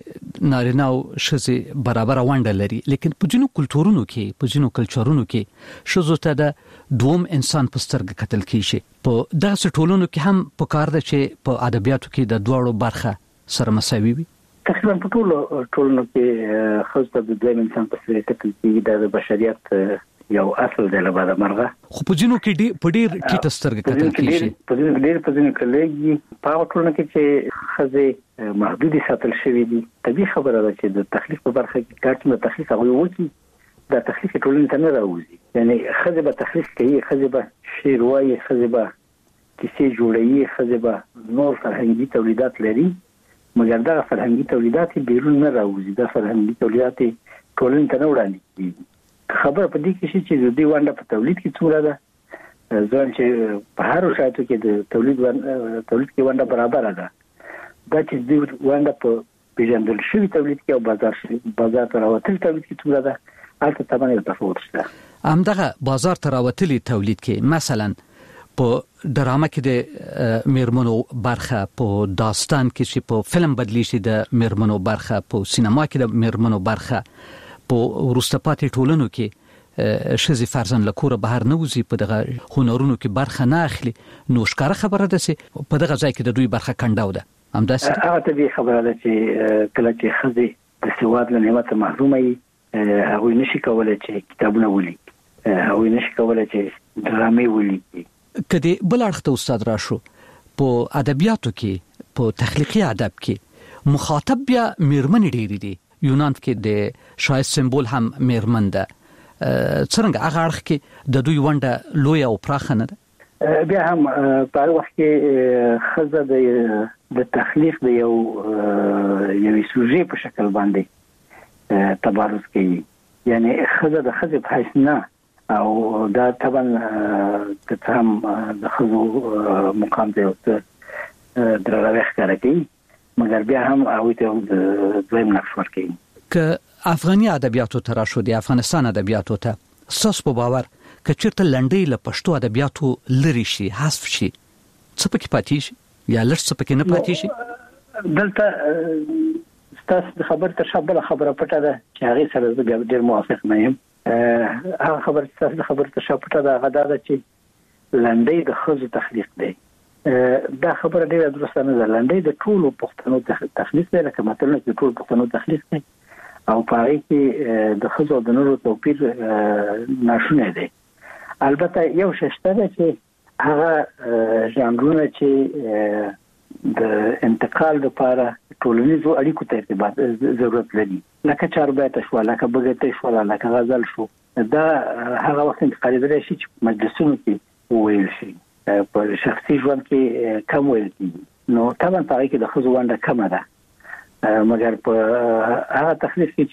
چې نارینه او ښځې برابر ونډه لري لیکن په ځینو کلتورونو کې په ځینو کلچرونو کې ښځو ته د دوم انسان په سترګه کتل کیږي. په دغه ټولنو کې هم په کار ده چې په ادبیاتو کې د دوړو برخه سره مساوي وي. تقریبا په ټولنو کې ښځو ته د دویم انسان په سترګه کتل کیږي د بشریت یو اصل دی له بعده مرغه. خو په ځینو کې په ډیر ټیټه سترګه کتل کیږي. په ځینو کې لږ په ټولنو کې چې ښځې محدودي ساتل شوې دي. طبیعي خبره ده چې د تخلیق په برخه کې کارتونه تخلیق هغه وکړي د تخلیق ټولنې ته نه راوځي. یعنی ښځې به تخلیق کوي، ښځې به شعر وایي، ښځې به کیسې جوړوي، ښځې به نور فرهنګي تولیدات لري مګر دا فرهنګي تولیدات بیرون نه راوځي. دا فرهنګي تولیدات ټولنې ته نه وړاندې کیږي. خبر په دې کې چې د دې ونډه په تولید کې څومره ده ځان چې په هر شایتو کې د تولید کې ونډه برابر ده. دا چې د ونډه په پیژندل شوی تولید کې او بازار ته راوتل تولید کې څومره ده البته طبعا یو تفاوت شته. همدغه بازار ته راوتلی تولید کې مثلا په ډرامه کې د میرمنو برخه، په داستان کې چې په فلم بدلی شي د میرمنو برخه، په سینما کې د میرمنو برخه، په وروسته پاتې ټولنو کې ښځې فرضاً له کوره بهر نه وځي، په دغه هنرونو کې برخه نه اخلي. نو ښکاره خبره ده چې په دغه ځای کې د دوی برخه کنډاو ده. همداسې هغه طبیعي خبره ده چې کله چې ښځې د سواد له نعمته محرومه وي هغوی نشي کولی چې کتابونه ولیکي، هغوی نشي کولی چې ډرامې ولیکي. که د بل اړخ ته استاد راشو په ادبیاتو کې په تخلیقي ادب کې مخاطب بیا میرمنې ډېرې دي. یونان کې د شایست سمبول هم میرمن ده. څنګه هغه اړخ کې د دوی ونډه لوی او پراخه نه ده؟ بیا هم په هغه وخت کې ښځه د تخلیق د یوې سوژې په شکل باندې تبارز کوي. یعنی ښځه د ښځې په حیث نه او دا طبعا که هم د ښځو مقام ته یو څه درناوی ښکاره کوي مګر بیا هم هغوی ته د دویم نقش ورکوي. که افغاني ادبیاتو ته راشو د افغانستان ادبیاتو ته ستاسو په باور که چېرته لنډۍ له پښتو ادبیاتو لرې شي، حذف شي، څه پکې پاتې شي یا لږ څه پکې نه پاتې شي؟ دلته ستاسو د خبر تر شا بله خبره پټه ده چې هغې سره زه بیا ډېر موافق نه یم. هغه خبره چې ستاسو د خبر تر شا پټه ده هغه دا ده چې لنډۍ د ښځو تخلیق دی. دا خبره ډیره درسته نه ده. لنډۍ د ټولو پښتنو تخلیق دی، لکه مثلا د ټولو پښتنو تخلیق دی او په هغه کې د ښځو د نورو توپیر ناشونی دی. البته یو شته ده چې هغه ژانرونه چې د انتقال لپاره ټولنیزو اړیکو ته ارتباط ضرورت لري، لکه چاربیته شو، لکه بګیته شو، لکه غزل شو، دا هغه وخت انتقالېدلی شي چې مجلسونو کې وویل شي، په شخصي ژوند کې کم ویل کېږي. نو طبعا په هغه کې د ښځو ونډه کمه ده، مګر په هغه تخلیق کې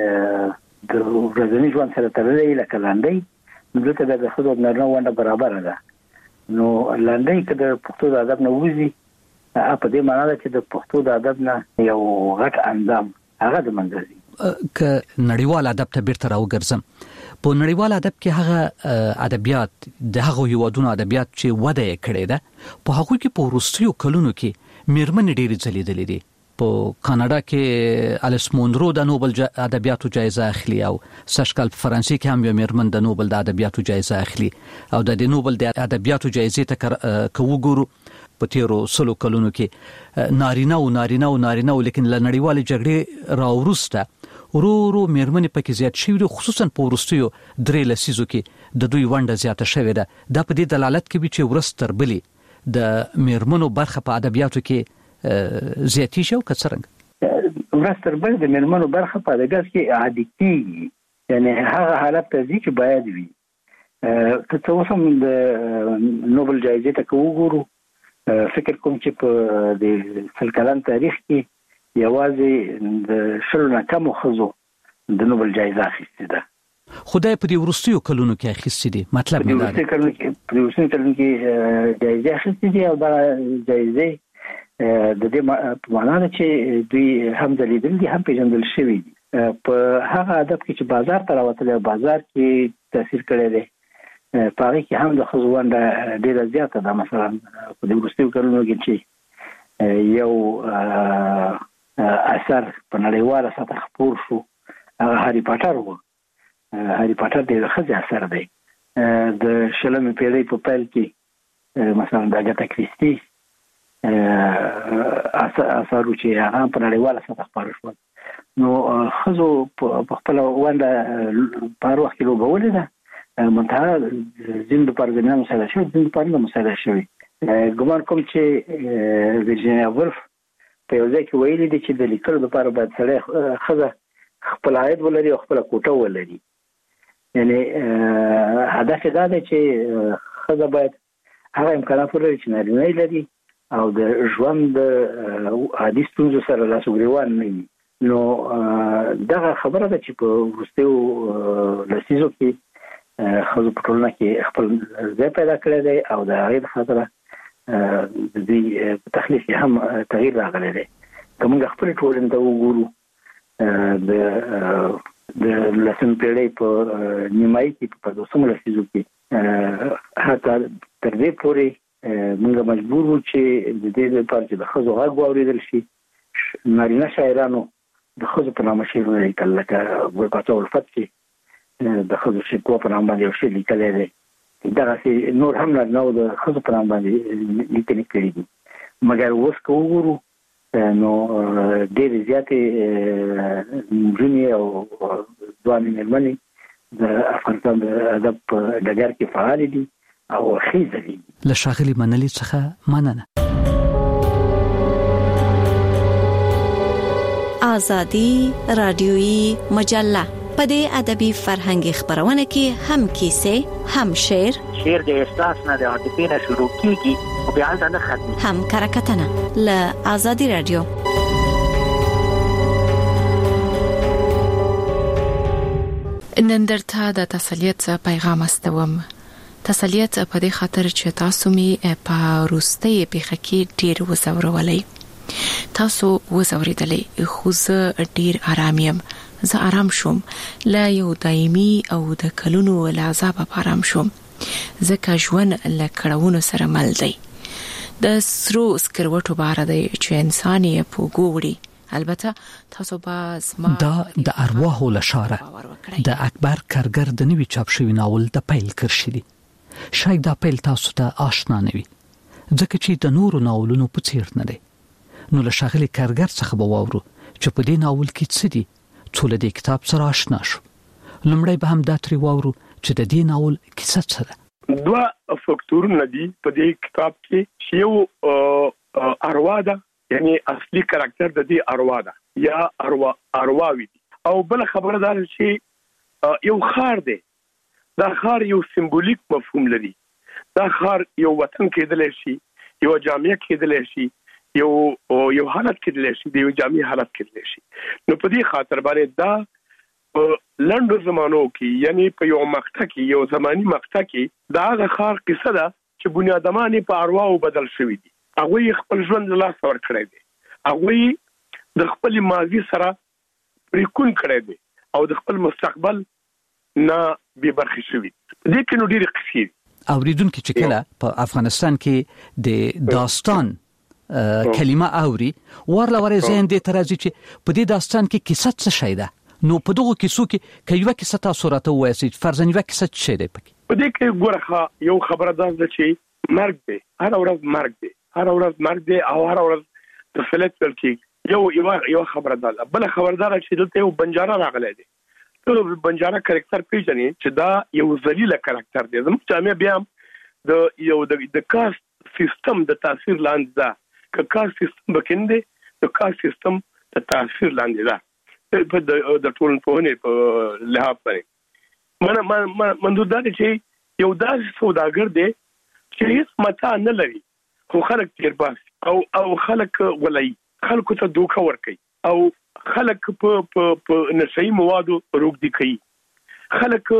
چې د ورځني ژوند سره تړلې لکه لنډۍ، نو دلته د ښځو د نارینه ونډه برابره ده. نو لنډۍ که د پښتو د ادب نه وځي، په دې معنی ده چې د پښتو د ادب نه یو غټ اندام هغه د منځ ځي. که نړیوال ادب ته بیرته راوګرځم، په نړیوال ادب کې هغه ادبیات د هغو هیوادونو ادبیات چې وده یې کړې ده، په هغوی کې په وروستیو کلونو کې میرمنې ډېرې ځلیدلې دي. په کاناډا کې الیس مونرو د نوبل ادبیاتو جایزه اخلي، او سږکال په فرانسې کې هم یو میرمن د نوبل د ادبیاتو جایزه اخلي. او د نوبل د ادبیاتو جایزې ته که وګورو په تیرو 100 کلونو کې نارینه لیکن له نړیوالې جګړې راوروسته ورو میرمنې پکې زیات شوي دي، خصوصا په وروستیو 3 لسیزو کې د دوی ونډه زیاته شوې ده. دا په دې دلالت کوي چې ورځ تر بلې د میرمنو برخه په ادبیاتو کې زیاتی شو که څرنګه؟ ورځ تر بلې د میرمنو برخه په ادبیاتو کې عادي کېږي، یعنی هغه حالت ته ځي چې باید وي. که څه اوس هم د نوبل جایزې ته وګورو، فکر کوم چې په د 100 کلن تاریخ کې یوازې د 100 نه کمو ښځو د نوبل جایزه اخیستې ده. خدای په دې وروستیو کلونو کې اخیستې دي، مطلب نه ده. په وروستیو کلونو کې جایزه اخیستې دي، او دا جایزې د دې معنا ده چې دوی هم ځلیدل دي، هم پیژندل شوي دي. په هغه ادب کې چې بازار ته راوتلی، بازار کې تاثیر کړی دی، په هغه کې هم د ښځو ونډه ډېره زیاته ده. مثلا په دې وروستیو کلونو کې چې یو اثر په نړیواله سطح خپور شو، هغه هاري پاټر و. هاري پاټر ډېر ښه اثر دی. د 20مې پیړۍ په پیل کې مثلا د اګاتا کریسټي اثارو چې هغه په نړیواله سطح خپاره شول، نو ښځو په خپله ونډه په هر وخت کې لوبولې ده. منتها ځینو لپاره زمینه مساعده شوې، ځینو لپاره نه مساعده شوې. ګمان کوم چې ورجینیا وولف په یو ځای کې ویلي دي چې د لیکلو لپاره باید سړی ښځه خپل عاید ولري او خپله کوټه ولري. یعنی هدف دا دی چې ښځه باید هغه امکانات ولري چې نارینه لري او د ژوند د عادي ستونزو سره لاس و ګریوان نه وي. نو دغه خبره ده چې په وروستیو لسیزو کې ښځو په ټولنه کې خپل ځای پیدا کړی دی، او د هغې د خاطره د دوی په تخلیق کې هم تغییر راغلی دی. که موږ خپلې ټولنې ته وګورو، د 10مې پیړۍ په نیمایي کې په 50مو لسیزو کې حتی تر دې پورې موږ مجبور وو چې د دې لپاره چې د ښځو غږ واورېدل شي، نارینه شاعرانو د ښځو په نامه شعرونه لیکل، لکه ګل پاچا الفت چې د ښځو شکوه په نام باندې یو شعر لیکلی دی. دغسې نور هم نارینهو د ښځو په نام باندې لیکنې کړي دي. مګر اوس که وګورو نو ډېرې زیاتې نجونې او ځوانې مېرمنې د افغانستان د ادب په ډګر کې فعالې دي او ښې دي. له ښاغلي منلي څخه مننه. آزادي رادیويي مجله په دې ادبي فرهنګي خبرونه کې هم کیسه، هم شعر د احساس نه د عاطفې نه شروع کیږي او بیا نه ختمي، هم کرکټنه. له آزادي رادیو. نن درته د تسلیت پیغام استوم. تسلیت په دې خاطر چې تاسو می په روستي پیخه کې ډیر وزورولې. تاسو وزوریدلې، خو زه ډیر آرام یم. زه آرام شوم، لا یو دایمي او د کلونو له عذاب آرام شوم، ځکه ژوند له کړهونو سره مل دی. د سرو سکروټو بار دی چې انسان یې پوګوړي. البته تاسو باز ما دا د ارواحو لشاره د اکبر کارګر د نوي چاپ شوی ناول د پیل کرشي دي. شاید دا پیل تاسو ته آشنا نه وي، ځکه چې د نورو ناولونو په څیر نه دی. نو له ښاغلي کارګر څخه به واورو چې په دې ناول کې څه دي، څو له دې کتاب سره آشنا شو. لومړی به هم دا ترې واورو چې د دې ناول کیسه څه ده. دوه فکتورونه دي په دې کتاب کې چې یو اروا ده، یعنی اصلي کاراکټر د دې اروا ده یا ارواوي دي، او بل خبره ده چې یو خار دی. دا خار یو سمبولیک مفهوم لري. دا خار یو وطن کېدلی شي، یو جامعه کېدلی شي، یو حالت کېدلی شي، د یو جامعه حالت کېدلی شي. نو په دې خاطر باندې دا لنډو زمانو کې، یعنی په یو مقطع کې، یو زماني مقطع کې دا هغه خار قصه ده چې بنیادمان په ارواو بدل شوی دي. هغه خپل ژوند له لاس ورکړی دی، هغه د خپل ماضي سره پریکون کړی دی او د خپل مستقبل نه بې برخې شوی. دې کې نو ډېرې قصې دي. اوریدونکو چې کله په افغانستان کې د داستان کلمه اوري، ورلوره ذهن دې ترازی چې په دې داستان کې کیسه څه شي ده. نو په دغه کیسو کې کایو کیسه تاسو راته وایي، فرضاً یو کیسه څه شي ده پکې. په دې کې ګورخه یو خبره ده چې مرګ دی، هر ورځ مرګ دی، هر ورځ مرګ دی، او هر ورځ تفلت ورکی. یو خبره ده. بل خبره ده چې دلته یو بنجاره راغلی دی. ټول بنجاره کاراکټر پیژني چې دا یو ذلیل کاراکټر دی. زموږ جامعه بیا د یو د کاست سیستم د تاثیر لاندې ده. که کاست سیستم بکینده د کاست سیستم د تاثیر لاندې ده په د ټولنپوهنې په لحاظ باندې. منظور دا دی چې یو داسې سوداګر دی چې هیڅ متاع نه لري، خو خلک تیر باسي او خلک ولایي، خلکو ته دوکه ورکوي، او خلک په نشئی موادو روږدي کوي، خلک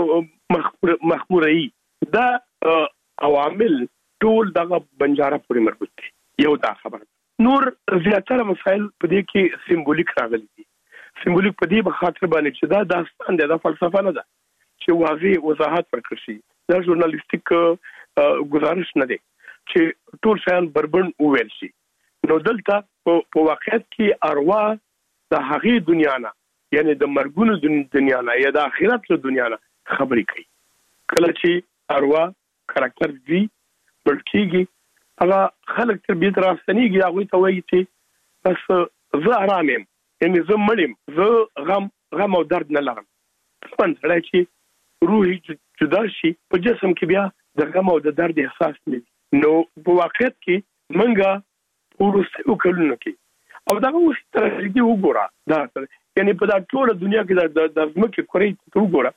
مخموري. دا عوامل ټول دغه بنجاره پورې مربوط دي. یو دا خبره. نور زیاتره مسایل په دې کې سمبولیک راغلي دي. سمبولیک په دې بخاطر باندې چې دا داستان دی، دا فلسفه نه ده چې واضح وضاحت ورکړي شي. دا ژورنالیستیک گزارش نه دی چې ټول شیان بربند وویل شي. نو دلته په واقعیت کې اروا د هغې دنیا نه، یعنی د مرګونو دنیا نه یا د آخرت له دنیا نه خبرې کوي. کله چې اروا کاراکټر دی بلکېږي، هغه خلک تر بیت راستنیږي، هغوی ته وایي چې بس زه آرام یم، یعنی زه مړ یم، زه غم او درد نه لرم. طبعا سړی چې روحي جدا شي په جسم کې بیا د غم او د درد احساس نه وي. نو په واقعیت کې منګه ورسته کلونه کې او دا اوس ترې وګوره، دا یعنی په دا ټول دنیا کې د ځمکې کورې ته وګوره،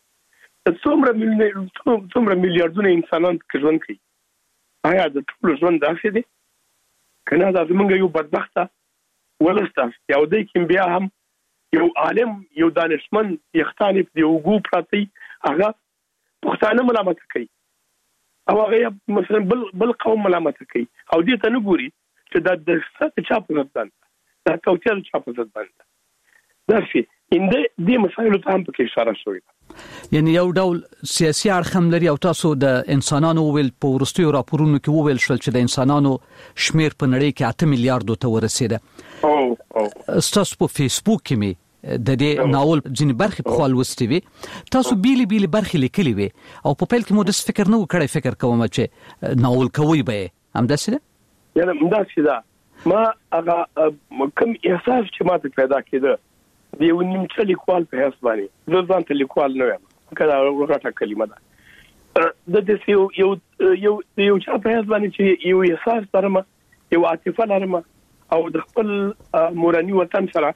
څومره میلیارډونه انسانان کې ژوند کوي. آیا د ټول ژوند داسې دی؟ کنه دا زمونږ یو بدبخته ولسته یو دی کې بیا هم یو عالم، یو دانشمند یختانې په یو ګو پراتی، هغه پښتانه ملامت کوي او هغه مثلا بل قوم ملامت کوي، او دې ته نه ګوري چې دا د څه چا په ځد باندې دا توتیل چا په ځد باندې دا شي. دې مسایلو ته هم پکې اشاره شوې ده. یعنی یو ډول سیاسي اړخ هم لري، او تاسو د انسانانو ویل په ورستیو راپورونو کې وویل شول چې د انسانانو شمیر په نړۍ کې 8 میلیارډ ته ورسېده. تاسو په فیسبوک کې می د دې ناول ځینې برخې په خپل وستې وي، تاسو بیلي برخې لیکلې وي، او په پیل کې مو د فکر نه وکړی، فکر کوم چې ناول کوي به هم داسې ده. یعنی همداسې ده. ما هغه کوم احساس چې ماته پیدا کېده د یو نیمچه لیکوال په حیث باندې، زه ځان ته لیکوال نه یم، دا غټه کلمه ده. د دې یو چا په حیث باندې چې یو احساس لرم، یو عاطفه لرم، او د خپل مورني وطن سره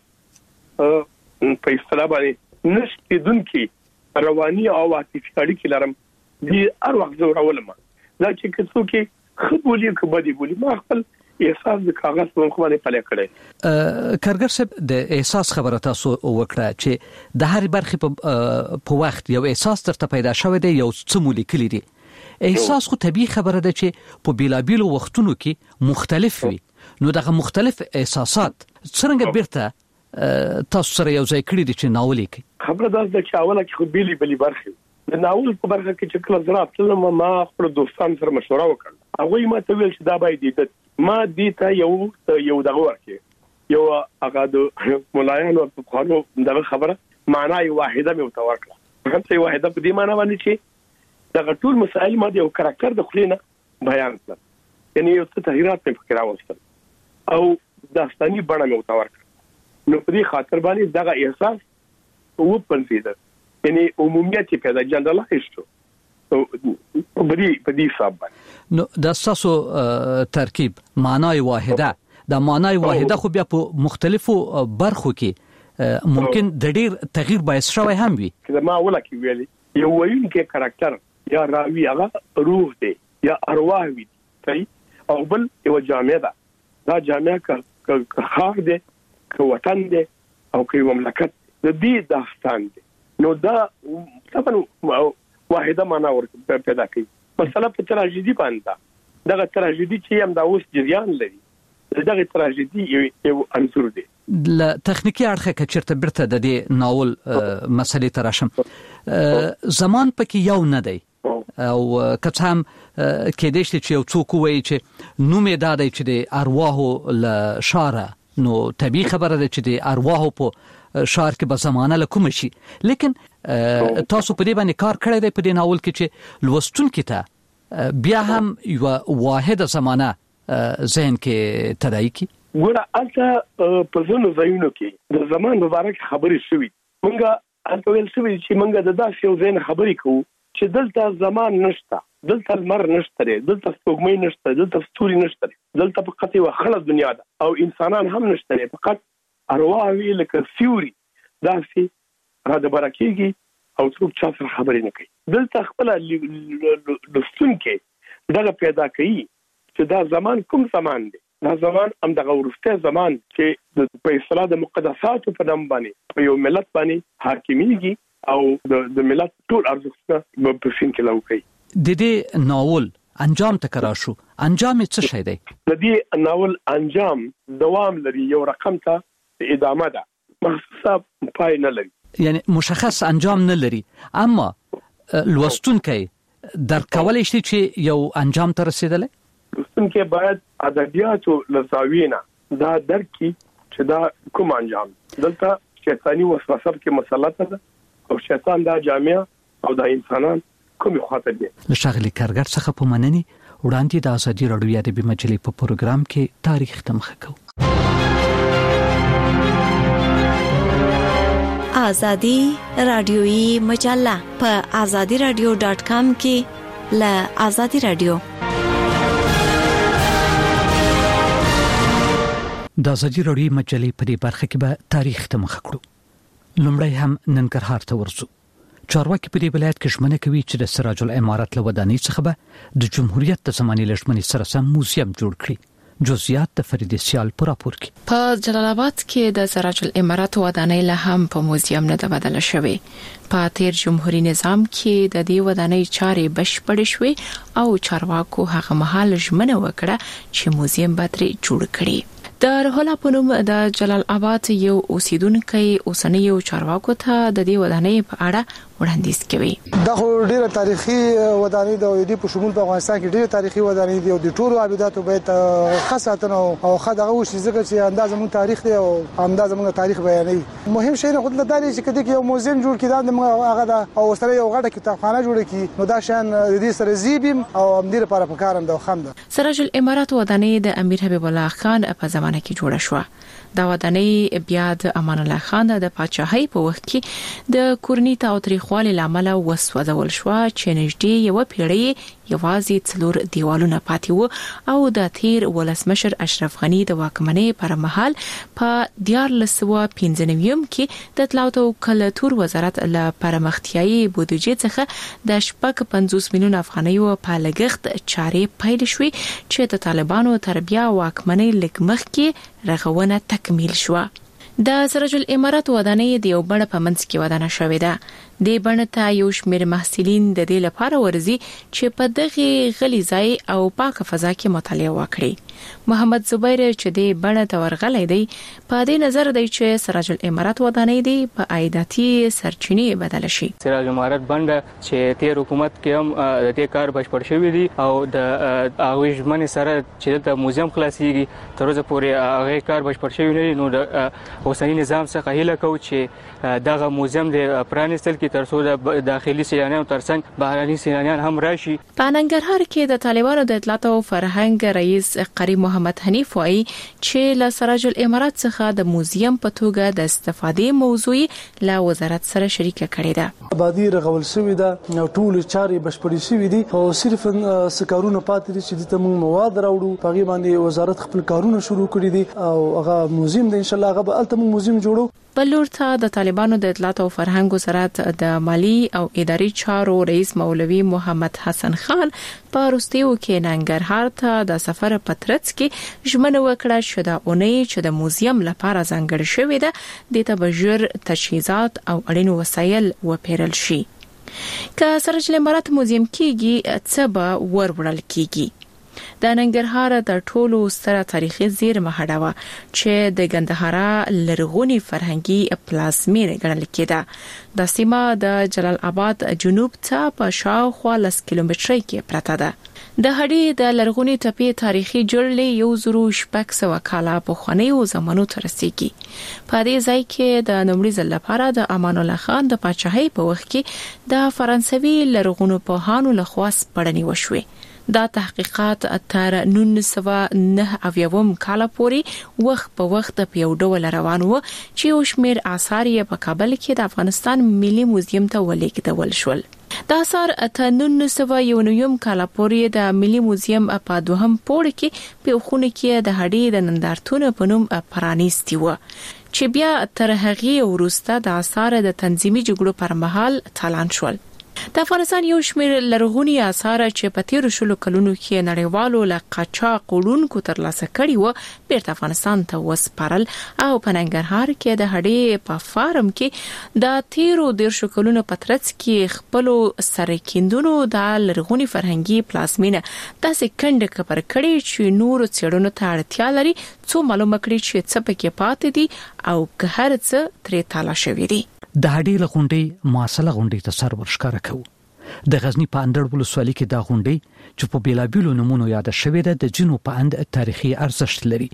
په اصطلاح باندې نشکېدونکي رواني او عاطفي اړیکې لرم. دې هر وخت زورولم دا چې څوک ښه بولي که بدې بولي، ما خپل احساس د کاغذ په مخ باندې پلی کړی. کارګر صاحب، د احساس خبره تاسو وکړه چې د هر برخې په وخت یو احساس درته پیدا شوی دی، یو څه مو لیکلي دي. احساس خو طبیعي خبره ده چې په بیلابیلو وختونو کې مختلف وي. نو دغه مختلف احساسات څنګه بیرته تاسو سره یو ځای کړی دي چې ناول لیکي؟ خبره دا ده چې اوله کې خو بیلې برخې د ناول په برخه کې چې کله زه راتلم، ما خپل دوستانو سره مشوره وکړه. هغوی ما ته ویل چې دا باید ما دې ته یو دغه ورکړي، یو هغه د ملایانو په خوانو دغه خبره معنی واحده مې ورته ورکړه. هغه واحده په دې معنی باندې چې دغه ټول مسائل ما د یو کاراکټر د خلینو بیان کړل، یعنی یو څه تغیرات په فکر راوستل او داستاني بڼه مې وتاور نو په دې خاطر باندې دغه احساس و پنځیده یعنی عمومیت پیدا جنرالایز شو په دې حساب نو د اساسو ترکیب معنی واحده د معنی واحده خو بیا په مختلفو برخو کې ممکن د ډیر تغییر باعث شوی هم وي کله ما ولکه ویلي یو وینکې کاراکټر یا راوی هغه روح دی یا ارواح وي صحیح او بل یو جامعه ده دا جامعه که خار دی که وطن دی او که مملکت د دې داستان دی نو دا طبعا واحده معنا ور پیدا کوي مثلا په تراژیدي باندې دغه تراژیدي چې هم دا اوس جریان لري دغه تراژیدي یو عنصر دی ل تخنیکی اړخه کې چیرته برته د دې ناول مسلې تراشم زمان پکې یو نه دی او کته هم کې د شته چې یو څوک وایي چې نوم یې دادای چې د ارواحو ل شاره نو طبيعي خبره ده چې د ارواحو په شار کې به زمانه لکوم شي لیکن تاسو په دې باندې کار کړی دی په دې ناول کې چې لوستونکو ته بیا هم یو واحده زمانه ذهن کې تداعي کی ګوره البته په ځینو ځایونو کې د زمان مبارک خبرې شوې مونږه البته ویل شوې چې مونږ د داسې یو ځین خبرې کوو چې دلته زمان نشته دلته المر نشته دلته سپوږمۍ نشته دلته ستوري نشته دلته فقط یو خلص دنیا ده او انسانان هم نشته فقط ارواح وی لکه سیوري داسې را د برکیږي او څوک چا سره خبرې نه کوي دلته خپل لستونکې دغه پیدا کوي چې دا زمان کوم زمان دی دا زمان هم دغه ورسته زمان چې په اصطلاح د مقدساتو په نوم باندې په یو ملت باندې حاکمیږي او د ملت ټول ارزښتونه په سین کې لوکي د دې ناول انجام تکرار شو انجام څه شي دی د دې ناول انجام دوام لري یو رقم ته ادامه ده مخصوصه پای نه لري یعنی مشخص انجام نه لري اما لوستونکي در کولای شي چې یو انجام ته رسیدل لوستونکي باید ادبیاتو لزاوینا دا درکې چې دا کوم انجام دلته شیطانی وسوسه کې مسلط ده او شیطان دا جامعه او دا انسانان کومه خاطر دي لشغلي کارګر څخه په منني وړاندې د ازادي رادیو ادبي مجلې په پروګرام کې تاریخ تمخه کو ازادي رادیوي مجله په azadiradio.com کې ل ازادي رادیو د ازادي رادیو مجلې په دې برخه کې به تاریخ تمخه کړو لومړی هم ننګرهار ته ورسو چارواکي په دې ولایت کې ژمنه کوي چې د سراج الامارات له ودانۍ څخه به د جمهوریت د زماني لښمنې سره سم موزیم جوړ کړي جزئیات د فرید سیال پر راپور کې په جلال آباد کې د سراج الامارات ودانۍ له هم په موزیم نه بدل شوی په تیر جمهوریت نظام کې د دې ودانۍ چارې بشپړې شوې او چارواکو هغه مهال ژمنه وکړه چې موزیم به ترې جوړ کړي د رحلا پونم د جلال آباد یو اوسیدونکو اوسنۍ یو چارواکو ته د دې ودانۍ په اړه وړاندیز کوي دا خو ډیره تاریخي ودانۍ د دې په شمول په افغانستان کې ډیره تاریخي ودانۍ دي او د ټولو عبادتو باید خاصه او خدغه وشي ځکه چې اندازه مون تاریخ دی او اندازه مون تاریخ بیانوي مهم شی نه خود لداري چې کدی یو موزیم جوړ کړي دا هغه د او سره یو غټه کتابخانه جوړ کړي نو دا شان د دې سره زیبم او امیر لپاره په کارم د خند سراج الامارات ودانۍ د امیر حبیب الله خان په زمانه کې جوړه شو دا ودانۍ بیا د امان الله خان د پاچاهۍ په وخت کې د کورنۍ تاوتریخوالي لامل وسوځول شو چې نږدې یو پیړۍ یوازې څلور دیوالونه پاتې وو او د تیر ولسمشر اشرف غنی د واکمنۍ پر مهال په 1495 کې د اطلاعات او کلتور وزارت له پرمختیايي بودیجې څخه د 50 میلیون افغانیو په لګښت چارې پیل شوې چې د طالبانو تربیه واکمنۍ لګمخ کې رغونه تکمیل شو د سراج الامارات ودانۍ د یو بڼ په منځ کې ودانه شوې ده د بڼ ته یو شمېر محصلین د دې لپاره ورزي چې په دغه غلي ځای او پاکه فضا کې مطالعه وکړي محمد زبیر چې د بڼه تورغلې دی په دې نظر دی چې سراج الامارات ودانۍ دی په عایداتي سرچینې بدل شي. سراج الامارات بڼه چې تیر حکومت کې هم د دې کار بشپړ شوی دی او د هغه ژمنې سره چې د موزیم خلاصيږي تر اوسه پورې هغه کار بشپړ شوی نه دی. نو د اوسنی نظام څخه هیله کوو چې دغه موزیم د پرانستل کې تر څو د داخلي سیلانیانو ترڅنګ بهراني سیلانیان هم راشي. په ننګرهار کې د طالبانو د اطلاعات او فرهنګ رئیس قریب محمد حنیف وايي چې له سراج الامارات څخه د موزیم په توګه د استفادې موضوع له وزارت سره شریکه کړې ده. آبادی رغول شوې ده، ټول چارې بشپړې شوې دي او صرف سکارونه پاتې دي چې د موږ مواد راوړو. په غي باندې وزارت خپل کارونه شروع کړي دي او هغه موزیم د ان شاء الله هغه الته موزیم جوړو. بلور ته د طالبانو د اطلاعات او فرهنګ وزارت د مالی او اداري چارو رئیس مولوي محمد حسن خان په وروستیو کې ننګرهار ته د سفر پترڅ کې ژمنه وکړه چې د اونۍ چې د موزیم لپاره ځانګړی شوی ده د تبجر تجهیزات او اړین وسایل وپیرل شي. که سراج الامارات موزیم کېږي څه به وروړل کېږي؟ د ننګرهار د ټولو ستره تاریخي زیرمه هډاوه چې د ګندهارا لرغونی فرهنګي پلازمینه ګڼل کېده. د سیمه د جلال آباد جنوب ته په شاوخوا 10 کیلومترۍ کې پرته ده. د هډې د لرغونی ټپې تاریخي جوړلې 1600 کاله پخوانیو زمانو ته رسیږي. په دې ځای کې د نومړي ځل لپاره د امان الله خان د پاچاهۍ په وخت کې د فرانسوي لرغونو پوهانو لخوا سپړنې وشوې. دا تحقیقات تر 1909 کال پورې وخت په وخت په یو ډول روان وو چې یو شمېر آثار یې په کابل کې د افغانستان ملي موزیم ته ولېږدول شول. دا آثار تر 1909 کال پورې د ملي موزیم په دوهم پوړ کې په خونه کې د هډې د نندارتون په نوم پرانیستي و چې بیا تر هغې وروسته د آثار د تنظیمي جګړو پر مهال تالان شول. د افغانستان یو شمېر لرغونی آثار چې په تیر شلو کلونو کې نړیوالو له قاچاق وړونکو ترلاسه کړي و بیرته افغانستان ته وسپارل او په ننګرهار کې د هډې په فارم کې د تیرو 10 کلونو په ترڅ کې خپل سرکیندونو د لرغونی فرهنګي پلازمینه داسې کنده کبر کړي چې نور څېړنو ته اړتیا لري څو معلومه کړي چې څه پکې پاتې دي او که هر څه ترې تالا شوی دي. د هډې لغونډې مواصله غونډې ته سر ورښکاره کوو. د غزنی په اندړ ولسوالۍ کې دا غونډې چې په بیلابیلو نمونو یاد شوې ده د جنو په اند تاریخي ارزښت لري.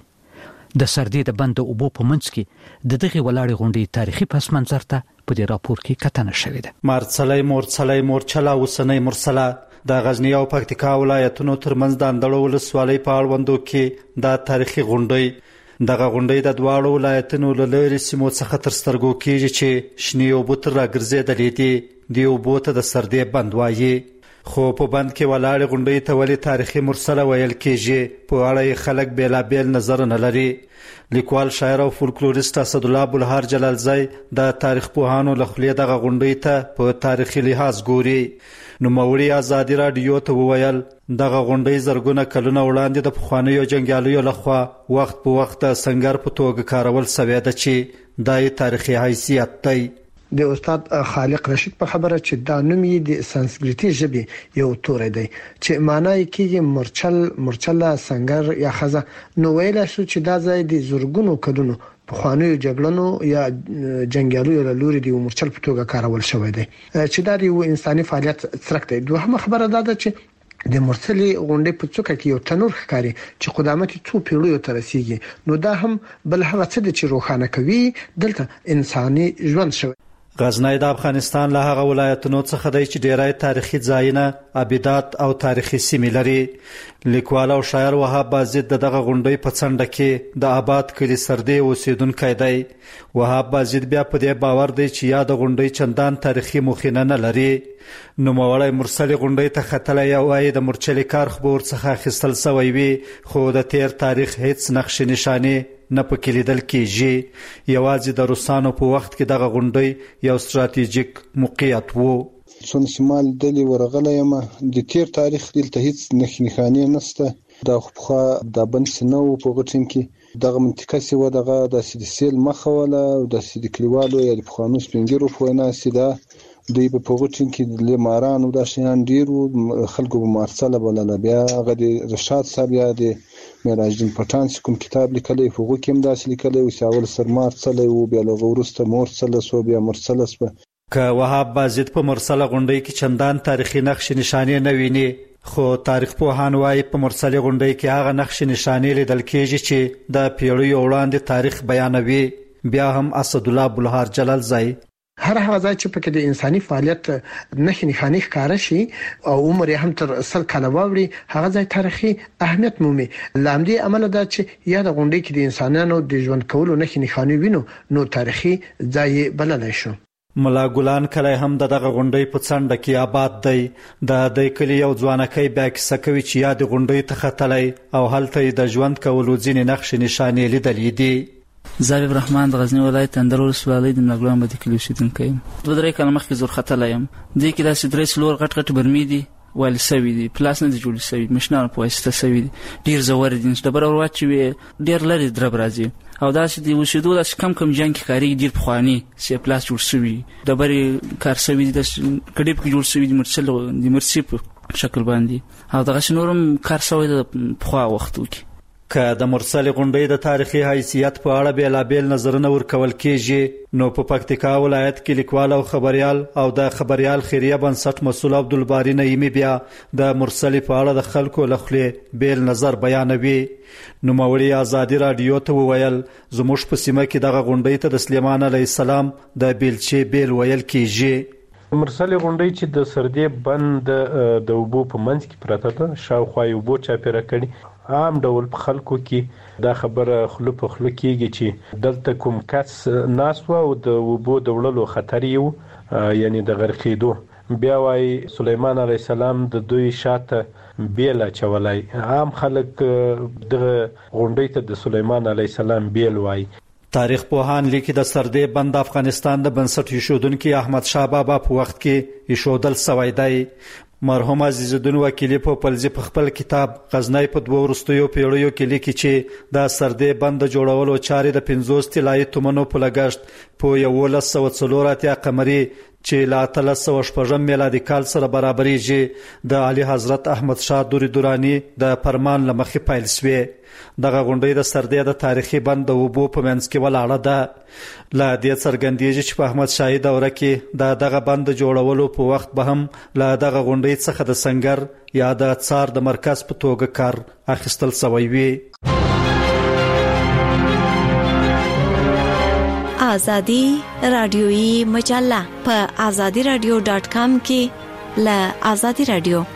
د سردې د بند اوبو په منځ کې د دغه ولاړې غونډې تاریخي پس منظر ته په دې راپور کې کتنه شوې ده. مارڅلۍ مورڅلۍ مورچلا وسنۍ مرسله د غزنی او پکتیکا ولایتونو ترمنځ د اندړ ولسوالۍ په اړوندو کې دا تاریخي غونډې دغه غونډې د دواړو ولایتونو له لارې سیمو څخه تر سترګو کېږي چې شنې اوبه تر راګرځېدلې دي. د اوبو ته د سردې بند وایي. خو په بند کې ولاړې غونډې ته ولې تاریخي مرسله ویل کېږي په اړه یې خلک بېلابېل نظرونه لري. لیکوال شاعر او فولکلوریست اسدالله بلهار جلالزی د تاریخ پوهانو له خولې دغه غونډې ته په تاریخي لحاظ ګوري. نوموړي ازادي رادیو ته وویل دغه غونډې زرګونه کلونه وړاندې د پخوانیو جنګیالیو لخوا وخت په وخت د سنگر په توګه کارول شوې ده چې دای تاریخي حیثیت دی. د استاد خالق رشید په خبره چې دا نوم یې د سانسکریټي ژبې یو توري دی چې معنی کېږي مرچله سنگر یا خزه. نو ویل شو چې دا ځای د زرګونو کلونو پخوانیو جګړنو یا جنگیالیو له لوري د مرچل په توګه کارول شوی دی چې دا یو انساني فعالیت څرک دی. دوهمه خبره دا ده چې د مرسلي غونډې په څوکه کې یو تنور ښکاري چې قدامت څو پیړیو ته رسیږي. نو دا هم بل هغه څه چې روښانه کوي دلته انساني ژوند شوی. غزنی د افغانستان له هغه ولایتونو څخه دی چې ډیری تاریخي ځایونه، ابدات او تاریخي سیمې لري. لیکوال او شاعر وهاب بازید دغه غونډې په څنډه کې د آباد کلي سردې اوسیدونکی دی. وهاب بازید بیا په دې باور دی چې یاد غونډې چندان تاریخي مخینه نه لري. نوموړی مرسلي غونډې ته ختلی او وايي د مرچلي کار خو به ورڅخه اخیستل سوی وي خو د تیر تاریخ هیڅ نقش نشانې نه پکې لیدل کېږي. یوازې د روسانو په وخت کې دغه غونډې یو ستراتیژیک موقعیت وو. څون شمال دلی ورغلی یم د تیر تاریخ دلته هیڅ نښانې نشته. دا خو د بند سنو په غټین کې دغه منطقه سیوه دغه د سیل مخه ولا او د سید کلیوالو یا د پخوانو سپینګرو په وینا سیده دوی په پوغټین کې د مارانو د شینان ډیرو خلکو په مارسله بلل. بیا هغه د رشاد صاحب یا د معراج الدین پټان چې کوم کتاب لیکلی هغه کې هم داسې لیکلی و چې اول سرمار څلی و بیا له هغه وروسته مور څله سوه بیا مرڅله سوه. که وهاب بازید په مرڅله غونډۍ کې چندان تاریخي نقش نشانې نه ویني، خو تاریخ پوهان وایي په مرڅلې غونډۍ کې هغه نقش نشانې لیدل کېږي چې د پیړیو وړاندې تاریخ بیانوي. بیا هم اسدالله بلهار جلال ځای هر هغه ځای چې پکې د انساني فعالیت نښې نښانې ښکاره شي او عمر یې هم تر 100 کاله واوړي، هغه ځای تاریخي اهمیت مومي. له همدې امله دا چې یا د غونډۍ کې د انسانانو د ژوند کولو نښې نښانې وینو نو تاریخي ځای بللی شو. ملا ګلان کلی هم دغه غونډۍ په څنډه کې آباد دی. د کلي یو ځوانکی بیا کیسه کوي چې یا د غونډۍ ته ختلی او هلته یې د ژوند کولو ځینې نقشې نښانې لیدلې دي. زابب رحمان د غزنی ولایت اندر ولسوالۍ د ملاګلان بد کلی اوسیدونکی یم. 2-3 کاله مخکې زور ختلی یم. دې کې داسې 3 څلور غټ غټ برمې دي والي سوي دي، پلاس نه دي جوړ سوي، مشنان په واسطه سوي دي، ډیر زور دي. ډبره ور واچوي ډیر لري درب راځي او داسې دی وشیدو داسې کم کم جنگ کې کاری ډیر پخوانی سي پلاس جوړ سوي، ډبرې کار سوي دي، د کډیب کې جوړ سوي دي، مرسل دي مرسي په شکل باندې او دغه نورم کار سوي د پخوا وختو کې. که د مرسل غونډۍ د تاریخي حیثیت په اړه بیلابیل نظرونه ورکول کېږي، نو په پکتیکا ولایت کې لیکوال او خبريال او د خبريال خیریه بنسټ مسؤل عبدالباری نعیمی بیا د مرسل په اړه د خلکو له خولې بیل نظر بیانوي. نوموړي ازادي رادیو ته وویل زموږ په سیمه کې دغه غونډۍ ته د سلیمان علیه السلام د بیلچې بیل ویل کېږي. مرسل غونډۍ چې د سردې بند د اوبو په منځ کې پرته ده، شاوخوا یې اوبو چاپېره کړي. عام ډول په خلکو کې دا خبره خلو په خلو کېږي چې دلته کوم کس ناس و او د اوبو د وړلو خطر یو یعنی د غرقېدو. بیا وایي سلیمان علیه السلام د دوی شاته بیل اچولی. عام خلک دغه غونډۍ ته د سلیمان علیه السلام بیل وایي. تاریخ پوهان لیکي د سردې بند افغانستان د بنسټ ایښودونکي احمد شاه بابا په وخت کې ایښودل سوی دی. مرحوم عزیز الدین وکیلی په پلزی په خپل کتاب غزنی په 2 وروستیو پیړیو کې لیکي چې د سردې بند جوړولو چارې د 50 طلایي تومنو په لګښت په 1140 قمري چې لا 1306 میلادي کال سره برابرېږي د علي حضرت احمد شاه دوری دورانی د فرمان لمخې پیل شوې. دغه غونډۍ د سردې د تاریخي بند د اوبو په منځ کې ولاړه ده. لا دې څرګندېږي چې په احمد شاهي دوره کې دغه بند جوړولو په وخت به هم له دغه غونډۍ څخه د سنگر یا د څار د مرکز په توګه کار اخیستل شوی وي. آزادی رادیویی مجله په azadiradio.com کې له آزادی رادیو.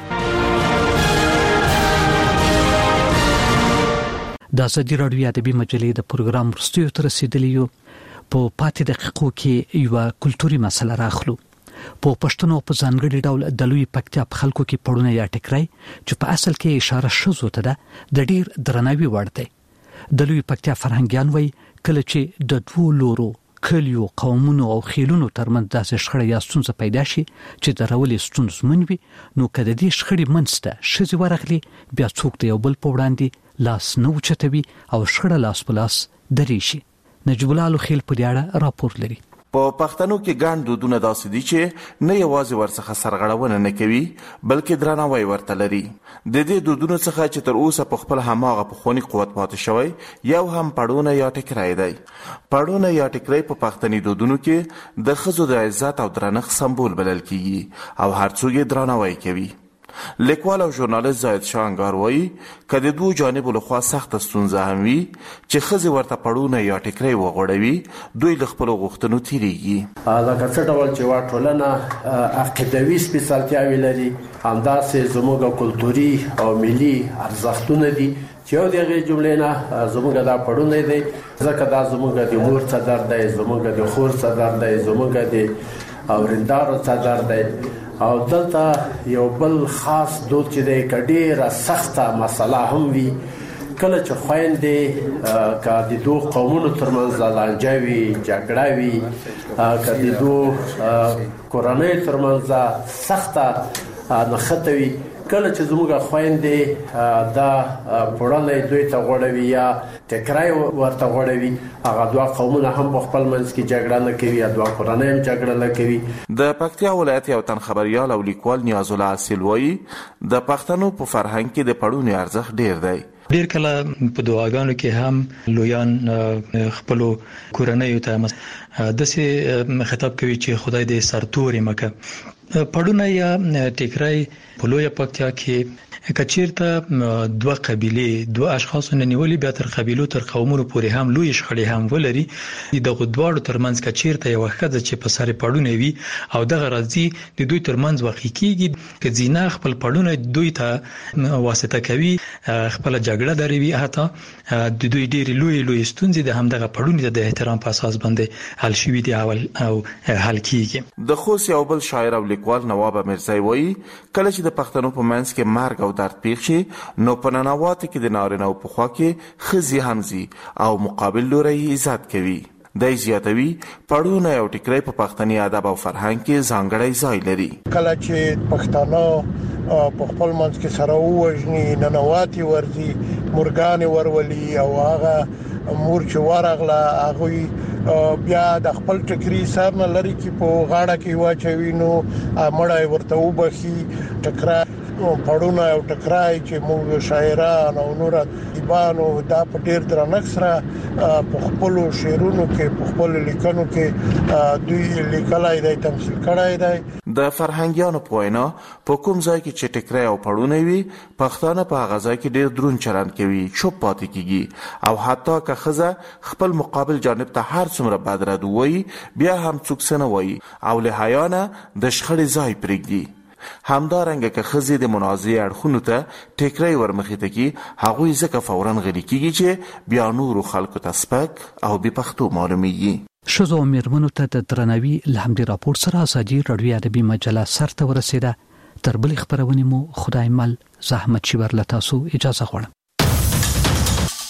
د ازادي راډیو ادبي مجلې د پروګرام وروستیو ته رسیدلی یو. په پاتې دقیقو کې یو کلتوري مسله راخلو. په پښتنو په ځانګړي ډول د لوی پکتیا په خلکو کې پړونه یا ټکرای چې په اصل کې اشاره شوزو ته ده د ډیر درناوي وړ دی. د لوی پکتیا فرهنګيان وایي کله چې د دوو لورو کلیو قومونو او خیلونو ترمنځ داسې شخړه یا ستونزه پیدا شي چې د راولي ستونزمن وي، نو کله دې شخړې منځ ته ښځې ورغلي بیا څوک د یو بل په وړاندې لاس نه اوچتوي او شخړه لاس په لاس درې شي. نجیب الله الخیل په دې اړه راپور لري. په پښتنو کې ګڼ دودونه داسې دي چې نه یوازې ورڅخه سرغړونه نه کوي بلکې درناوی ورته لري. د دې دودونو څخه چې تر اوسه په خپل هماغه پخوانی قوت پاتې شوی یو هم پړونه یا ټکرای دی. پړونه یا ټکرای په پښتني دودونو کې د ښځو د عزت او درنښت سمبول بلل کیږي او هر څوک یې درناوی کوي. لیکوال او ژورنالیست زاهد شاه انګار وایي که د دوه جانبو لخوا سخته ستونزه هم وي چې ښځې ورته پړونه یا ټکری وغوړوي دوی له خپلو غوښتنو تیریږي. لکه څه ډول چې یوه ټولنه عقیدوي سپېڅلتیاوې لري همداسې زموږ کلتوري او ملي ارزښتونه دي چې یو د هغې جملې نه زموږ دا پړونی دی ځکه دا زموږ د مور څادر دی، زموږ د خور څادر دی، زموږ د اورندارو څادر دی. او دلته یو بل خاص دود چې دی که ډېره سخته مسله هم وي کله چې خویندې که د دوه قومونو ترمنځ لانجه وي، جګړه وي، که د دوه کورنیو ترمنځ سخته نښته وي، کله چې زموږ خویندې دا پړلی دوی ته غوړوي یا ټکری ورته غوړوي هغه دوه قومونه هم په خپل منځ کې جګړه نه کوي یا دوه کورنۍ هم جګړه نه کوي. د پکتیا ولایت یو تن خبریال او لیکوال نیاز الله اصیل وایي د پښتنو په فرهنګ کې د پړونې ارزښت ډیر دی ډیر کله په دعاګانو کې هم لویان خپل کورنۍ ته دسه خطاب کوي چې خدای دې سرتوري مکه پړونه یا ټیکرای په لوی پکتیا کې کچیرته دوه قبيله دوه اشخاص نیولې بیا تر قبيلو تر قومونو پورې هم لوی شخړې هم ولري د غدواړو ترمنځ کچیرته یو وخت چې په سره پړونه وي او دغه راځي د دوی ترمنځ واقع کیږي چې زینا خپل پړونه دوی ته واسطه کوي خپل جګړه دروي حتی د دوی ډېری لوی ستونزې د همدغه پړونه د احترام په اساس باندې حل شوي دي او حل کیږي. د خوست یو بل شاعر او لیکوال نواب میرزای وایي کله چې د پښتنو په منځ کې مرګ او درد پیښ شي نو په ننواتو کې د نارینه په خوا کې خزي همزي او مقابل لوري عزت کوي. د زیاتوي پړونه او ټیکري په پښتني ادب او فرهنګ کې ځانګړی ځای لري. کله چې پښتانه په خپل منځ کې سره وژني ننواتي ورزي مرغان ورولي او هغه مور چې ورغله هغه بیا د خپل ټکري سر نه لري کې په غاړه کې واچوي نو مړای ورته وبخي ټکرا پړونه او ټکرای چې موږ شاعران او نور دیبانو دا په ډیر درنښت سره په خپل شعرونو کې په خپل لیکنو کې دوی لیکلای دی تمثيل کړای دی. د فرهنګیانو په وینا په کوم ځای کې چې ټکرای او پړونه وي پښتانه په هغه ځای کې ډیر درون چلند کوي چوپ پاتې کیږي او حتی که خزه خپل مقابل جانب ته هر څومره بدرد وایي بیا هم څوک سن وایي او له حیانه د شخړې ځای پرېږدي. همدارنګه که خزي د منازعه اړخونو ته ټیکرای ورمخې ته کی هغه ځکه فورا غلي کیږي چې بیا نور خلکو ته سپک او به پښتو معلومیږي. شوزو میرمنو ته د درناوي لهمدي راپور سره ازادي رادیو ادبي مجله سرته ورسیده. تر بل خبرونه مو خدای مل زحمت شي ورلته تاسو اجازه غواړم.